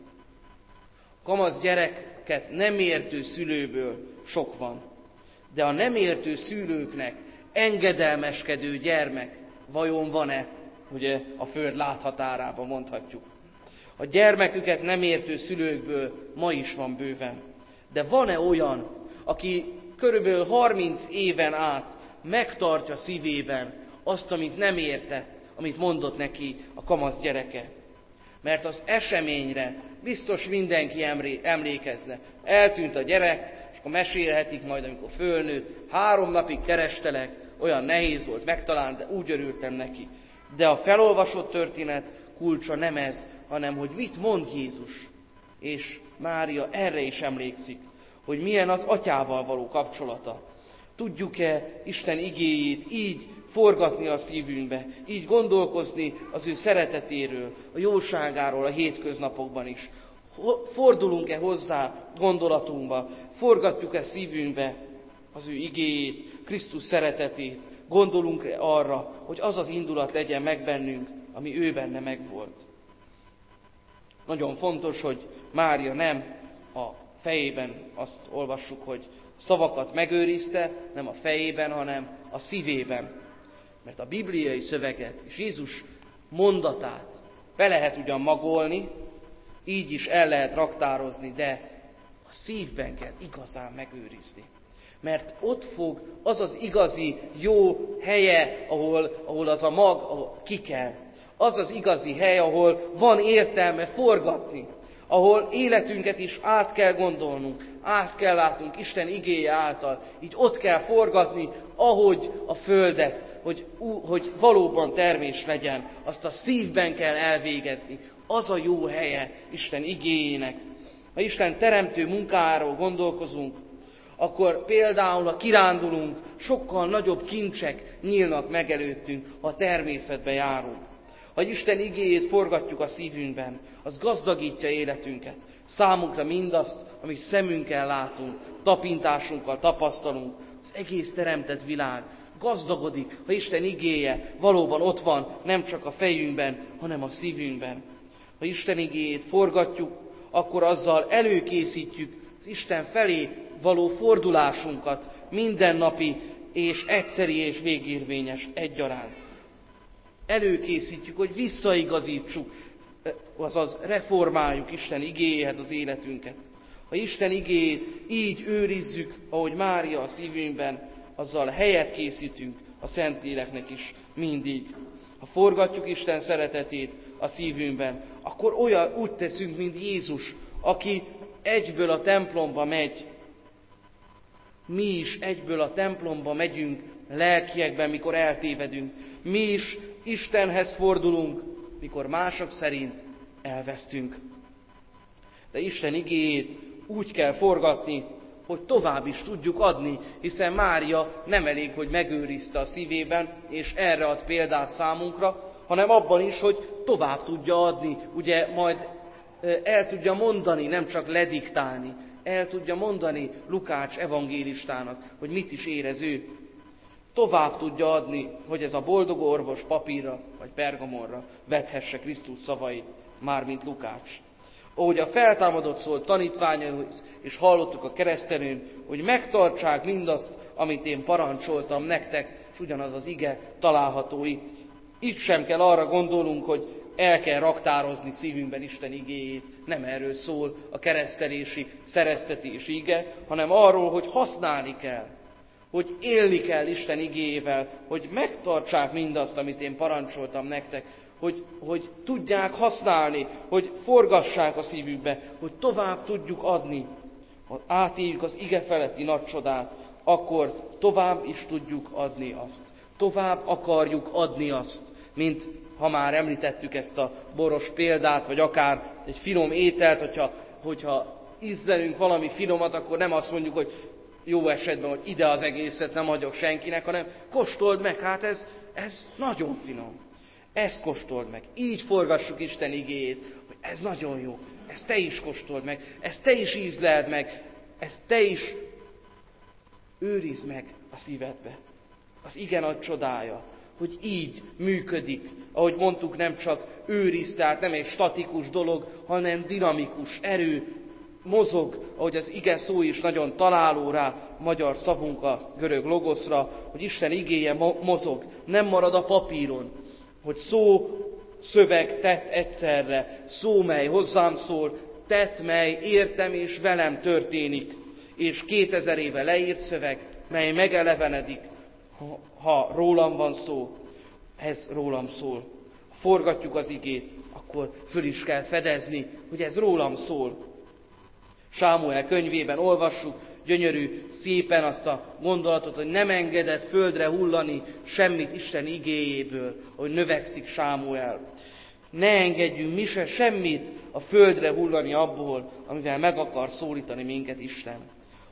Kamasz gyereket nem értő szülőből sok van, de a nem értő szülőknek engedelmeskedő gyermek vajon van-e, ugye a föld láthatárában mondhatjuk. A gyermeküket nem értő szülőkből ma is van bőven. De van-e olyan, aki körülbelül harminc éven át megtartja szívében azt, amit nem értett, amit mondott neki a kamasz gyereke? Mert az eseményre biztos mindenki emlékezne. Eltűnt a gyerek, és akkor mesélhetik majd, amikor fölnőtt. Három napig kerestelek, olyan nehéz volt megtalálni, de úgy örültem neki. De a felolvasott történet kulcsa nem ez, hanem hogy mit mond Jézus. És Mária erre is emlékszik, hogy milyen az atyával való kapcsolata. Tudjuk-e Isten igéjét így forgatni a szívünkbe, így gondolkozni az ő szeretetéről, a jóságáról a hétköznapokban is. Fordulunk-e hozzá gondolatunkba, forgatjuk-e szívünkbe az ő igéjét, Krisztus szeretetét, gondolunk-e arra, hogy az az indulat legyen meg bennünk, ami ő benne megvolt. Nagyon fontos, hogy Mária nem a fejében azt olvassuk, hogy szavakat megőrizte, nem a fejében, hanem a szívében. Mert a bibliai szöveget és Jézus mondatát be lehet ugyan magolni, így is el lehet raktározni, de a szívben kell igazán megőrizni. Mert ott fog az az igazi jó helye, ahol, ahol az a mag ahol kikel. Az az igazi hely, ahol van értelme forgatni, ahol életünket is át kell gondolnunk, át kell látnunk Isten igéje által. Így ott kell forgatni, ahogy a földet, hogy, hogy valóban termés legyen. Azt a szívben kell elvégezni. Az a jó helye Isten igéjének. Ha Isten teremtő munkáról gondolkozunk, akkor például, ha kirándulunk, sokkal nagyobb kincsek nyílnak meg előttünk, ha a természetbe járunk. Ha Isten igéjét forgatjuk a szívünkben, az gazdagítja életünket. Számunkra mindazt, amit szemünkkel látunk, tapintásunkkal tapasztalunk, az egész teremtett világ gazdagodik, ha Isten igéje valóban ott van, nem csak a fejünkben, hanem a szívünkben. Ha Isten igéjét forgatjuk, akkor azzal előkészítjük az Isten felé való fordulásunkat, mindennapi és egyszeri és végérvényes egyaránt. Előkészítjük, hogy visszaigazítsuk, azaz reformáljuk Isten igéjéhez az életünket. Ha Isten igéjét így őrizzük, ahogy Mária a szívünkben, azzal helyet készítünk a Szentléleknek is mindig. Ha forgatjuk Isten szeretetét a szívünkben, akkor olyan úgy teszünk, mint Jézus, aki egyből a templomba megy. Mi is egyből a templomba megyünk lelkiekben, mikor eltévedünk. Mi is Istenhez fordulunk, mikor mások szerint elvesztünk. De Isten igéjét úgy kell forgatni, hogy tovább is tudjuk adni, hiszen Mária nem elég, hogy megőrizte a szívében, és erre ad példát számunkra, hanem abban is, hogy tovább tudja adni, ugye majd el tudja mondani, nem csak lediktálni, el tudja mondani Lukács evangélistának, hogy mit is érez ő. Tovább tudja adni, hogy ez a boldog orvos papírra vagy pergamonra vethesse Krisztus szavait, mármint Lukács. Ahogy a feltámadott szólt tanítványaihoz, és hallottuk a keresztelőn, hogy megtartsák mindazt, amit én parancsoltam nektek, és ugyanaz az ige található itt. Itt sem kell arra gondolnunk, hogy el kell raktározni szívünkben Isten igéjét. Nem erről szól a keresztelési, szereztetés ige, hanem arról, hogy használni kell, hogy élni kell Isten igéjével, hogy megtartsák mindazt, amit én parancsoltam nektek, hogy, hogy tudják használni, hogy forgassák a szívükbe, hogy tovább tudjuk adni. Ha átéljük az ige feletti nagy csodát, akkor tovább is tudjuk adni azt. Tovább akarjuk adni azt, mint ha már említettük ezt a boros példát, vagy akár egy finom ételt, hogyha, hogyha ízlelünk valami finomat, akkor nem azt mondjuk, hogy jó esetben, hogy ide az egészet nem hagyok senkinek, hanem kóstold meg, hát ez, ez nagyon finom. Ezt kóstold meg. Így forgassuk Isten igéjét, hogy ez nagyon jó. Ezt te is kóstold meg, ezt te is ízleld meg, ezt te is őrizd meg a szívedbe. Az ige nagy csodája, hogy így működik. Ahogy mondtuk, nem csak őriz, tehát nem egy statikus dolog, hanem dinamikus erő, mozog, ahogy az ige szó is nagyon találó rá, magyar szavunk a görög logoszra, hogy Isten igéje mozog, nem marad a papíron, hogy szó, szöveg, tett egyszerre, szó, mely hozzám szól, tett, mely értem és velem történik, és kétezer éve leírt szöveg, mely megelevenedik, ha, ha rólam van szó, ez rólam szól. Ha forgatjuk az igét, akkor föl is kell fedezni, hogy ez rólam szól. Sámuel könyvében olvassuk gyönyörű, szépen azt a gondolatot, hogy nem engedett földre hullani semmit Isten igéjéből, hogy növekszik Sámuel. Ne engedjünk mi se semmit a földre hullani abból, amivel meg akar szólítani minket Isten.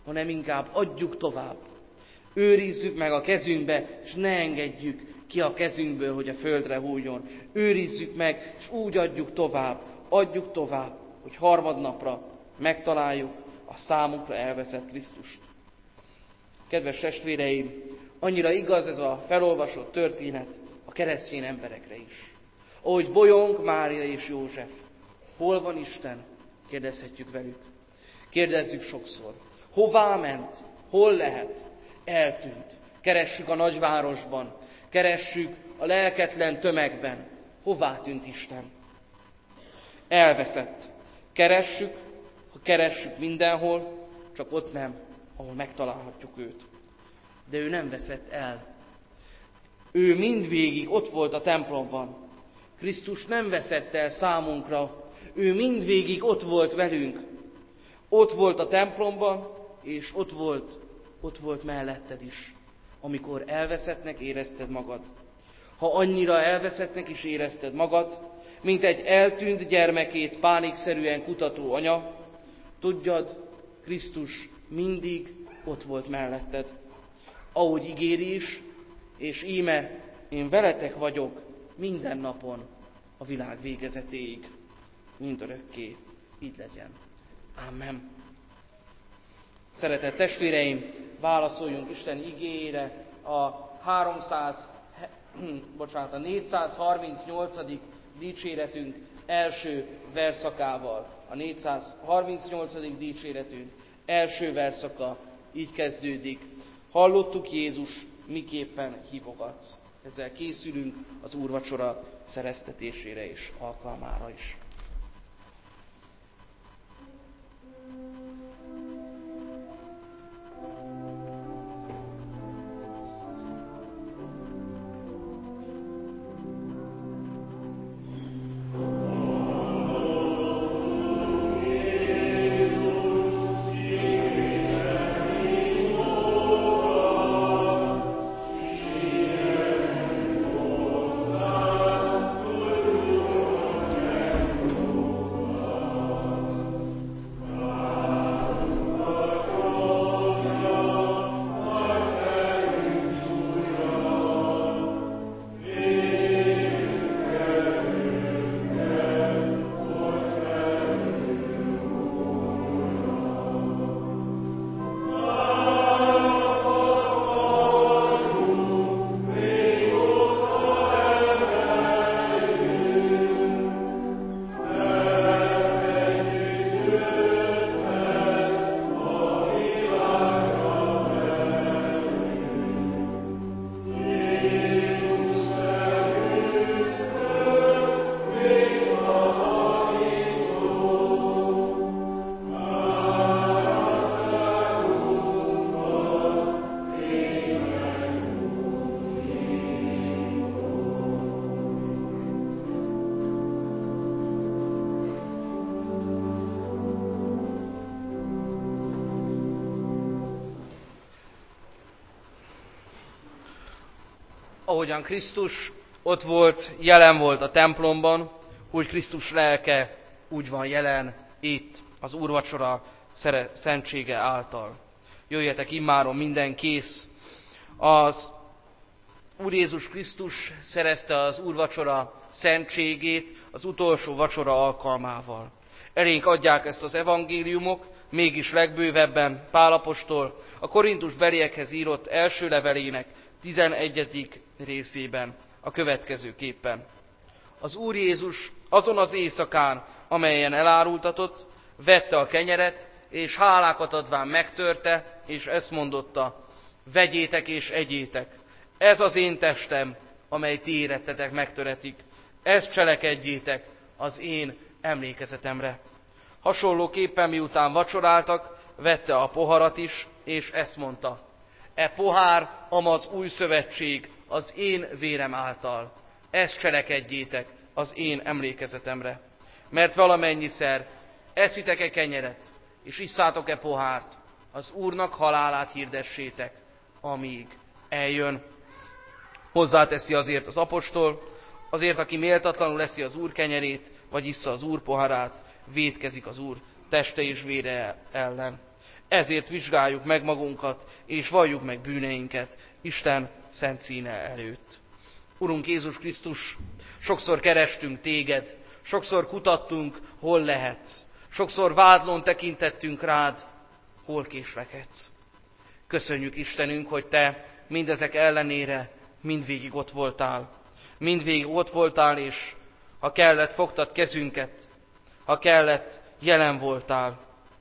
hanem inkább adjuk tovább. Őrizzük meg a kezünkbe, és ne engedjük ki a kezünkből, hogy a földre hulljon. Őrizzük meg, és úgy adjuk tovább, adjuk tovább, hogy harmadnapra megtaláljuk a számunkra elveszett Krisztust. Kedves testvéreim, annyira igaz ez a felolvasott történet a keresztény emberekre is. Ahogy bolyong Mária és József, hol van Isten? Kérdezhetjük velük. Kérdezzük sokszor. Hová ment? Hol lehet? Eltűnt. Keressük a nagyvárosban, keressük a lelketlen tömegben. Hová tűnt Isten? Elveszett. Keressük, ha keressük mindenhol, csak ott nem, ahol megtalálhatjuk őt. De ő nem veszett el. Ő mindvégig ott volt a templomban. Krisztus nem veszett el számunkra. Ő mindvégig ott volt velünk. Ott volt a templomban, és ott volt, ott volt melletted is, amikor elveszettnek érezted magad. Ha annyira elveszettnek is érezted magad, mint egy eltűnt gyermekét pánikszerűen kutató anya, tudjad, Krisztus mindig ott volt melletted. Ahogy ígéri is, és íme, én veletek vagyok minden napon a világ végezetéig, mindörökké, így legyen. Amen. Szeretett testvéreim, válaszoljunk Isten igéjére a háromszáz, bocsánat, a négyszázharmincnyolcadik dicséretünk első verszakával. A négyszázharmincnyolcadik dicséretünk első verszaka így kezdődik. Hallottuk, Jézus, miképpen hívogatsz. Ezzel készülünk az úrvacsora szereztetésére és alkalmára is. Ahogyan Krisztus ott volt, jelen volt a templomban, úgy Krisztus lelke úgy van jelen itt, az úrvacsora szentsége által. Jöjjetek immáron, minden kész. Az Úr Jézus Krisztus szerezte az úrvacsora szentségét az utolsó vacsora alkalmával. Elénk adják ezt az evangéliumok, mégis legbővebben Pál apostol a Korintus beliekhez írott első levelének tizenegyedik részében a következőképpen. Az Úr Jézus azon az éjszakán, amelyen elárultatott, vette a kenyeret, és hálákat adván megtörte, és ezt mondotta: vegyétek és egyétek, ez az én testem, amely ti érettetek megtöretik, ezt cselekedjétek az én emlékezetemre. Hasonlóképpen miután vacsoráltak, vette a poharat is, és ezt mondta: e pohár, amaz új szövetség az én vérem által. Ezt cselekedjétek az én emlékezetemre. Mert valamennyiszer eszitek-e kenyeret, és isszátok-e pohárt, az Úrnak halálát hirdessétek, amíg eljön. Hozzáteszi azért az apostol, azért, aki méltatlanul eszi az Úr kenyerét, vagy issza az Úr poharát, vétkezik az Úr teste és vére ellen. Ezért vizsgáljuk meg magunkat, és valljuk meg bűneinket Isten szent színe előtt. Urunk Jézus Krisztus, sokszor kerestünk téged, sokszor kutattunk, hol lehetsz. Sokszor vádlón tekintettünk rád, hol késlekedsz. Köszönjük Istenünk, hogy te mindezek ellenére mindvégig ott voltál. Mindvégig ott voltál, és ha kellett, fogtad kezünket, ha kellett, jelen voltál.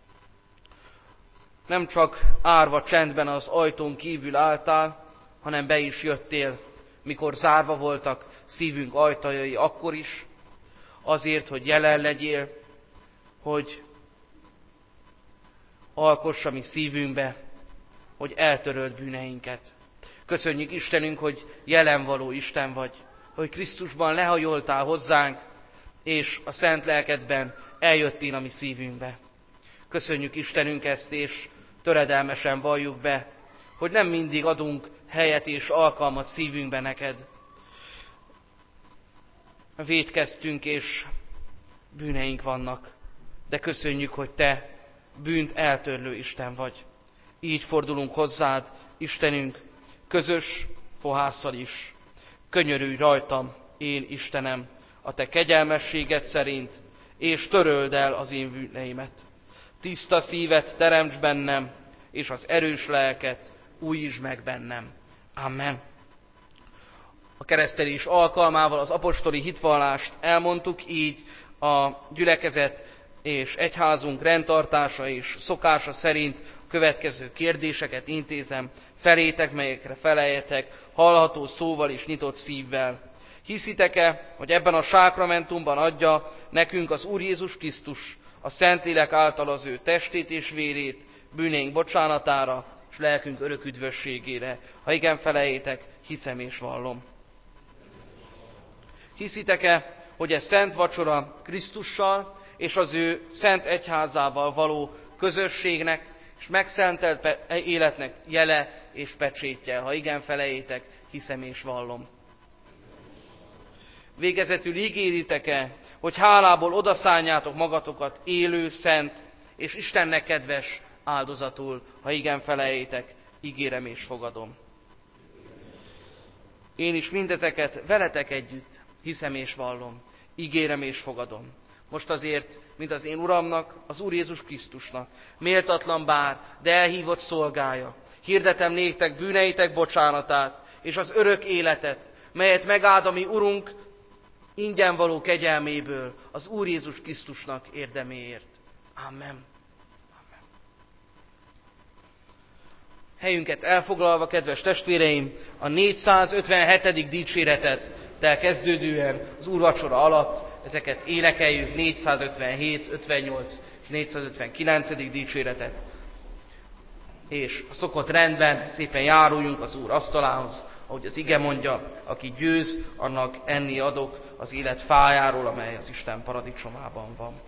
Nem csak árva csendben az ajtón kívül álltál, hanem be is jöttél, mikor zárva voltak szívünk ajtajai, akkor is, azért, hogy jelen legyél, hogy alkoss a mi szívünkbe, hogy eltöröld bűneinket. Köszönjük Istenünk, hogy jelenvaló Isten vagy, hogy Krisztusban lehajoltál hozzánk, és a szent lelkedben eljöttél a mi szívünkbe. Köszönjük Istenünk ezt, és töredelmesen valljuk be, hogy nem mindig adunk helyet és alkalmat szívünkbe neked. Vétkeztünk, és bűneink vannak, de köszönjük, hogy te bűnt eltörlő Isten vagy. Így fordulunk hozzád, Istenünk, közös fohásszal is. Könyörülj rajtam, én Istenem, a te kegyelmességed szerint, és töröld el az én bűneimet. Tiszta szívet teremts bennem, és az erős lelket újítsd meg bennem. Amen. A keresztelés alkalmával az apostoli hitvallást elmondtuk, így a gyülekezet és egyházunk rendtartása és szokása szerint a következő kérdéseket intézem felétek, melyekre feleljetek, hallható szóval és nyitott szívvel. Hiszitek-e, hogy ebben a sákramentumban adja nekünk az Úr Jézus Krisztus a Szentlélek által az ő testét és vérét bűneink bocsánatára és lelkünk örök üdvösségére? Ha igen, feleljétek, hiszem és vallom. Hiszitek-e, hogy ez szent vacsora Krisztussal és az ő szent egyházával való közösségnek és megszentelt életnek jele és pecsétje? Ha igen, feleljétek, hiszem és vallom. Végezetül ígéritek-e, hogy hálából odaszánjátok magatokat élő, szent és Istennek kedves áldozatul? Ha igen, feleljétek, ígérem és fogadom. Én is mindezeket veletek együtt hiszem és vallom, ígérem és fogadom. Most azért, mint az én Uramnak, az Úr Jézus Krisztusnak, méltatlan bár, de elhívott szolgája, hirdetem néktek bűneitek bocsánatát, és az örök életet, melyet megáld a mi Urunk ingyen való kegyelméből, az Úr Jézus Krisztusnak érdeméért. Amen. Amen. Helyünket elfoglalva, kedves testvéreim, a négyszázötvenhetedik dicséretet tel kezdődően az úrvacsora alatt ezeket énekeljük, négyszázötvenhét, ötvennyolc és négyszázötvenkilencedik dicséretet. És a szokott rendben szépen járuljunk az Úr asztalához, ahogy az ige mondja, aki győz, annak enni adok az élet fájáról, amely az Isten paradicsomában van.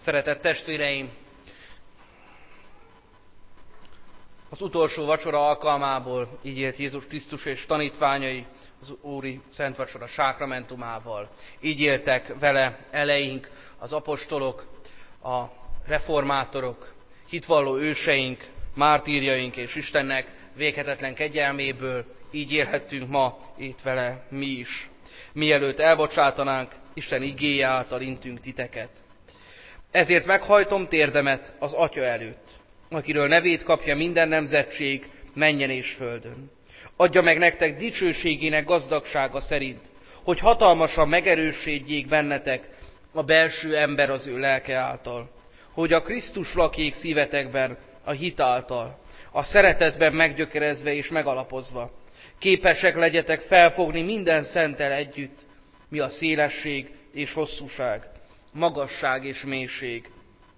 Szeretett testvéreim, az utolsó vacsora alkalmából így élt Jézus Krisztus és tanítványai az Úri Szent Vacsora sákramentumával. Így éltek vele eleink, az apostolok, a reformátorok, hitvalló őseink, mártírjaink és Istennek véghetetlen kegyelméből így élhettünk ma itt vele mi is. Mielőtt elbocsátanánk, Isten igéje által intünk titeket. Ezért meghajtom térdemet az Atya előtt, akiről nevét kapja minden nemzetség mennyen és földön. Adja meg nektek dicsőségének gazdagsága szerint, hogy hatalmasan megerősödjék bennetek a belső ember az ő lelke által, hogy a Krisztus lakjék szívetekben a hit által, a szeretetben meggyökerezve és megalapozva. Képesek legyetek felfogni minden szenttel együtt, mi a szélesség és hosszúság, magasság és mélység.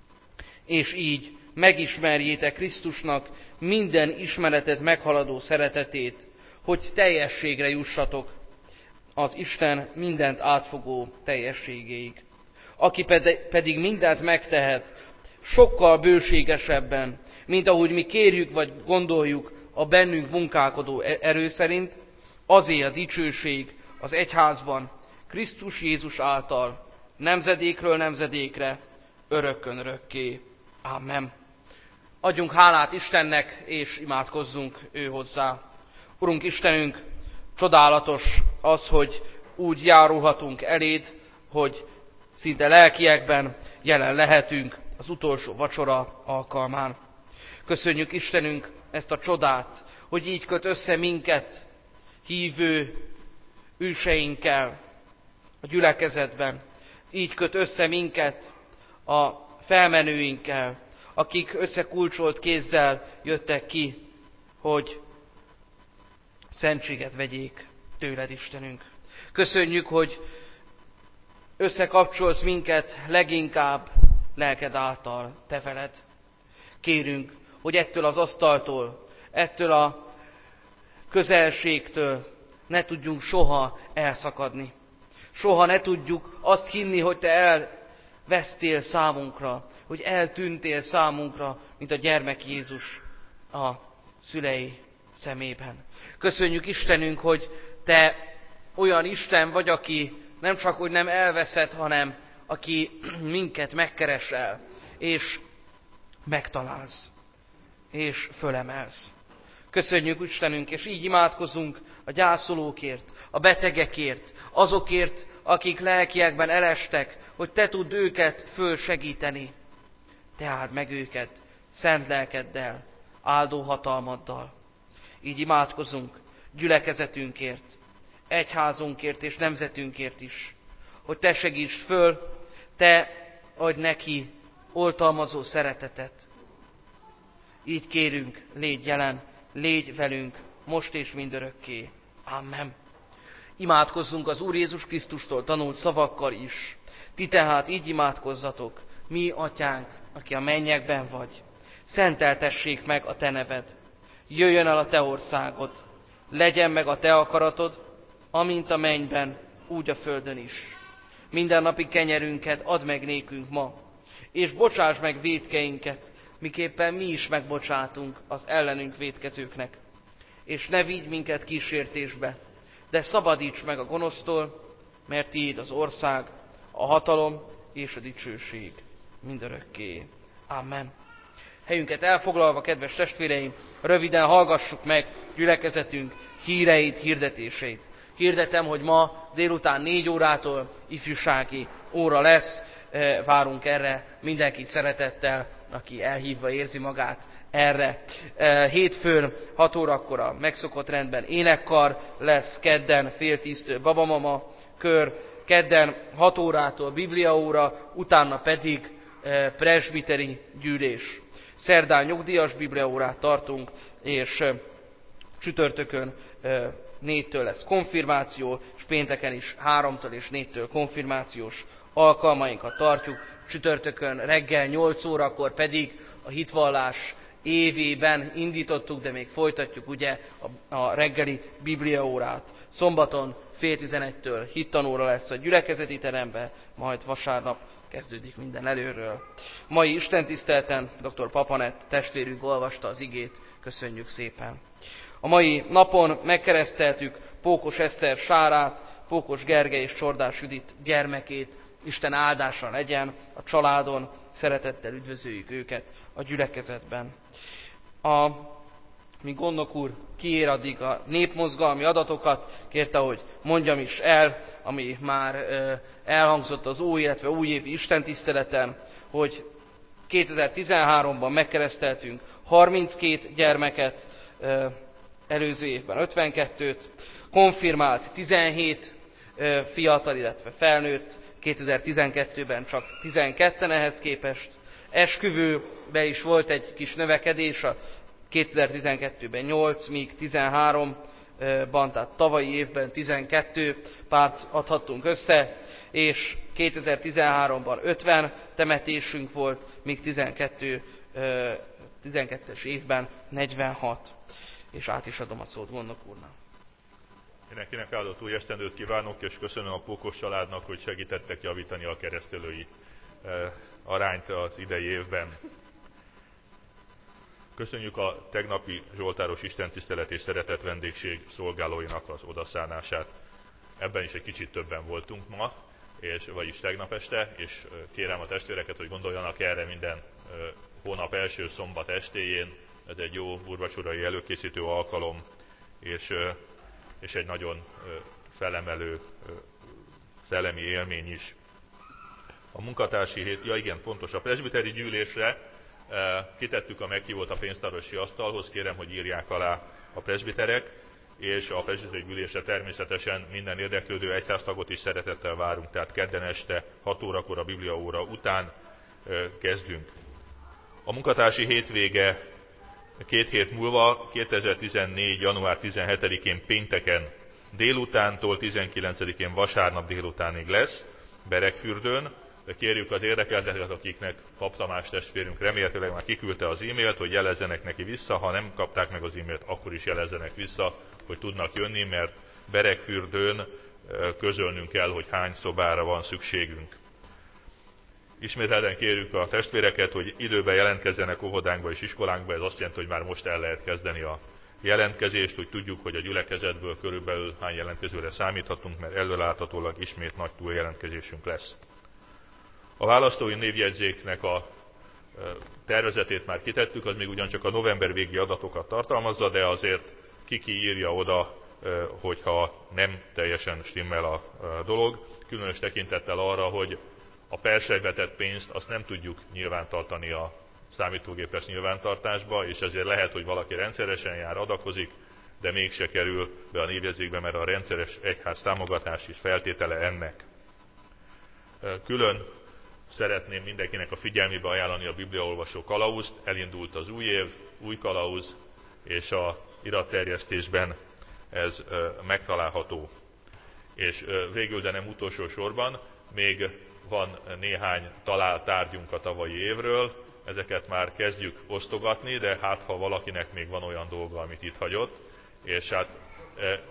És így megismerjétek Krisztusnak minden ismeretet meghaladó szeretetét, hogy teljességre jussatok az Isten mindent átfogó teljességéig. Aki pedig mindent megtehet, sokkal bőségesebben, mint ahogy mi kérjük vagy gondoljuk a bennünk munkálkodó erő szerint, azé a dicsőség az egyházban, Krisztus Jézus által, nemzedékről nemzedékre, örökkön örökké. Amen. Adjunk hálát Istennek, és imádkozzunk ő hozzá. Urunk Istenünk, csodálatos az, hogy úgy járulhatunk eléd, hogy szinte lelkiekben jelen lehetünk az utolsó vacsora alkalmán. Köszönjük Istenünk ezt a csodát, hogy így köt össze minket hívő őseinkkel a gyülekezetben. Így köt össze minket a felmenőinkkel, akik összekulcsolt kézzel jöttek ki, hogy szentséget vegyék tőled, Istenünk. Köszönjük, hogy összekapcsolsz minket leginkább lelked által, te veled. Kérünk, hogy ettől az asztaltól, ettől a közelségtől ne tudjunk soha elszakadni. Soha ne tudjuk azt hinni, hogy te elvesztél számunkra, hogy eltűntél számunkra, mint a gyermek Jézus a szülei szemében. Köszönjük Istenünk, hogy te olyan Isten vagy, aki nem csak hogy nem elveszett, hanem aki minket megkeresel, és megtalálsz, és fölemelsz. Köszönjük Istenünk, és így imádkozunk a gyászolókért, a betegekért, azokért, akik lelkiekben elestek, hogy te tudd őket fölsegíteni. Te áld meg őket szent lelkeddel, áldó hatalmaddal. Így imádkozunk gyülekezetünkért, egyházunkért és nemzetünkért is, hogy te segíts föl, te adj neki oltalmazó szeretetet. Így kérünk, légy jelen, légy velünk, most és mindörökké. Amen. Imádkozzunk az Úr Jézus Krisztustól tanult szavakkal is. Ti tehát így imádkozzatok, mi atyánk, aki a mennyekben vagy. Szenteltessék meg a te neved. Jöjjön el a te országod. Legyen meg a te akaratod, amint a mennyben, úgy a földön is. Mindennapi kenyerünket add meg nékünk ma, és bocsáss meg vétkeinket, miképpen mi is megbocsátunk az ellenünk vétkezőknek. És ne vigy minket kísértésbe, de szabadíts meg a gonosztól, mert tiéd az ország, a hatalom és a dicsőség mindörökké. Amen. Helyünket elfoglalva, kedves testvéreim, röviden hallgassuk meg gyülekezetünk híreit, hirdetéseit. Hirdetem, hogy ma délután négy órától ifjúsági óra lesz, várunk erre mindenkit szeretettel, aki elhívva érzi magát erre. Hétfőn hat órakor a megszokott rendben énekkar lesz, kedden fél tíztől babamama kör, kedden hat órától bibliaóra, utána pedig presbiteri gyűlés. Szerdán nyugdíjas bibliaórát tartunk, és csütörtökön négytől lesz konfirmáció, és pénteken is háromtól és négytől konfirmációs alkalmainkat tartjuk. Csütörtökön reggel nyolc órakor pedig a hitvallás évében indítottuk, de még folytatjuk ugye a, a reggeli bibliaórát. Szombaton fél tizenegytől hittanóra lesz a gyülekezeti teremben, majd vasárnap kezdődik minden előről. Mai istentiszteleten dr. Papanett testvérünk olvasta az igét, köszönjük szépen. A mai napon megkereszteltük Pókos Eszter Sárát, Pókos Gergely és Csordás Judit gyermekét. Isten áldása legyen a családon, szeretettel üdvözöljük őket a gyülekezetben. A mi gondnok úr kiír addig a népmozgalmi adatokat, kérte, hogy mondjam is el, ami már elhangzott az új, illetve újévi istentiszteleten, hogy kétezer-tizenháromban megkereszteltünk harminckét gyermeket, előző évben ötvenkettőt, konfirmált tizenhét fiatal, illetve felnőtt, kétezer-tizenkettőben csak tizenketten ehhez képest. Esküvőben is volt egy kis növekedés, a kétezer-tizenkettőben nyolc, míg tizenháromban, tehát tavalyi évben tizenkettő párt adhattunk össze, és kétezer-tizenháromban ötven temetésünk volt, míg tizenkettes évben negyvenhat. És át is adom a szót gondnok úrnak. Mindenkinek áldott új esztendőt kívánok, és köszönöm a Pókos családnak, hogy segítettek javítani a keresztelői arányt az idei évben. Köszönjük a tegnapi zsoltáros istentisztelet és szeretett vendégség szolgálóinak az odaszánását. Ebben is egy kicsit többen voltunk ma, és, vagyis tegnap este, és kérem a testvéreket, hogy gondoljanak erre minden hónap első szombat estéjén. Ez egy jó úrvacsorai előkészítő alkalom, és, és egy nagyon felemelő szellemi élmény is. A munkatársi hét, ja igen, fontos, a presbiteri gyűlésre kitettük a meghívót a pénztárosi asztalhoz, kérem, hogy írják alá a presbiterek, és a presbiteri gyűlésre természetesen minden érdeklődő egyháztagot is szeretettel várunk, tehát kedden este hat órakor a bibliaóra után kezdünk. A munkatársi hétvége két hét múlva, kétezer-tizennégy. január tizenhetedikén pénteken délutántól tizenkilencedikén vasárnap délutánig lesz Beregfürdőn. Kérjük az érdekelteket, akiknek Pap Tamás testvérünk remélhetőleg már kiküldte az e-mailt, hogy jelezzenek neki vissza, ha nem kapták meg az e-mailt, akkor is jelezzenek vissza, hogy tudnak jönni, mert Beregfürdőn közölnünk kell, hogy hány szobára van szükségünk. Ismételten kérjük a testvéreket, hogy időben jelentkezzenek óvodánkba és iskolánkba, ez azt jelenti, hogy már most el lehet kezdeni a jelentkezést, hogy tudjuk, hogy a gyülekezetből körülbelül hány jelentkezőre számíthatunk, mert előláthatólag ismét nagy túljelentkezésünk lesz. A választói névjegyzéknek a tervezetét már kitettük, az még ugyancsak a november végi adatokat tartalmazza, de azért ki-ki írja oda, hogyha nem teljesen stimmel a dolog, különös tekintettel arra, hogy a persejbe tett pénzt azt nem tudjuk nyilvántartani a számítógépes nyilvántartásba, és ezért lehet, hogy valaki rendszeresen jár, adakozik, de mégse kerül be a névjegyzékbe, mert a rendszeres egyház támogatás is feltétele ennek. Külön szeretném mindenkinek a figyelmébe ajánlani a bibliaolvasó kalauzt, elindult az új év, új kalauz, és a iratterjesztésben ez megtalálható. És végül, de nem utolsó sorban, még van néhány talált tárgyunk a tavalyi évről, ezeket már kezdjük osztogatni, de hát ha valakinek még van olyan dolga, amit itt hagyott, és hát e,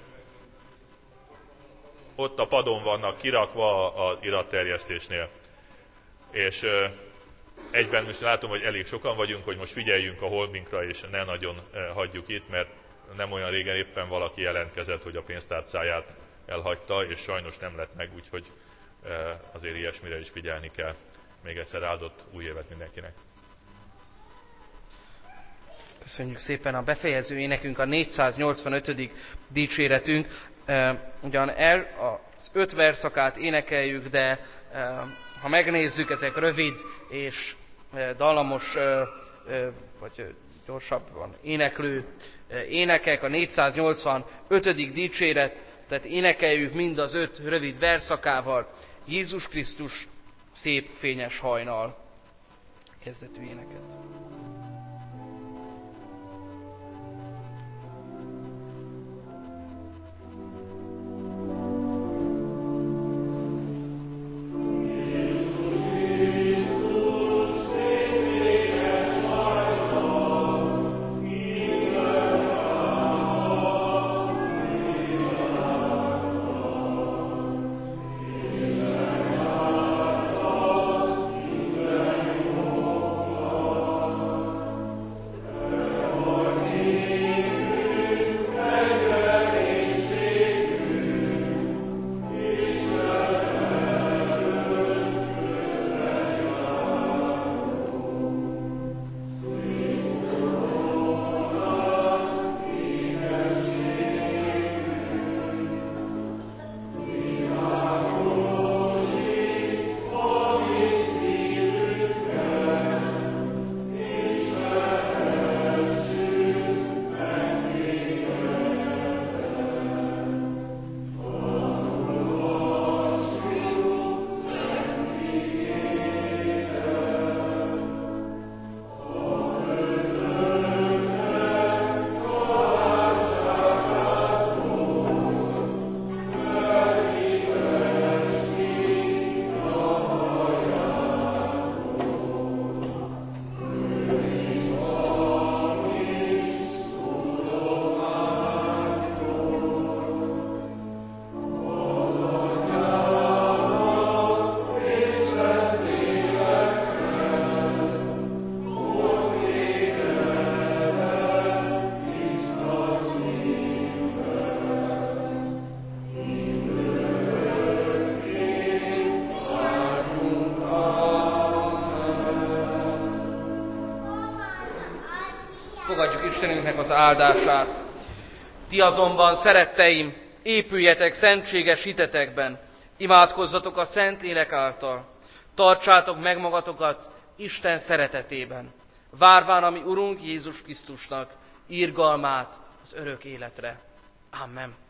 ott a padon vannak kirakva az iratterjesztésnél. És e, egyben most látom, hogy elég sokan vagyunk, hogy most figyeljünk a holminkra, és ne nagyon e, hagyjuk itt, mert nem olyan régen éppen valaki jelentkezett, hogy a pénztárcáját elhagyta, és sajnos nem lett meg, úgyhogy e, azért ilyesmire is figyelni kell. Még egyszer áldott új évet mindenkinek! Köszönjük szépen, a befejező énekünk a négyszáznyolcvanötödik dicséretünk. Ugyan el az öt verszakát énekeljük, de ha megnézzük, ezek rövid és dallamos, vagy gyorsabban éneklő énekek. A négyszáznyolcvanötödik dicséret, tehát énekeljük mind az öt rövid verszakával. Jézus Krisztus, szép fényes hajnal. Kezdetű éneket. Amen. Istenünknek az áldását. Ti azonban, szeretteim, épüljetek szentséges hitetekben, imádkozzatok a Szentlélek által, tartsátok meg magatokat Isten szeretetében, várván a mi Urunk Jézus Krisztusnak irgalmát az örök életre. Amen.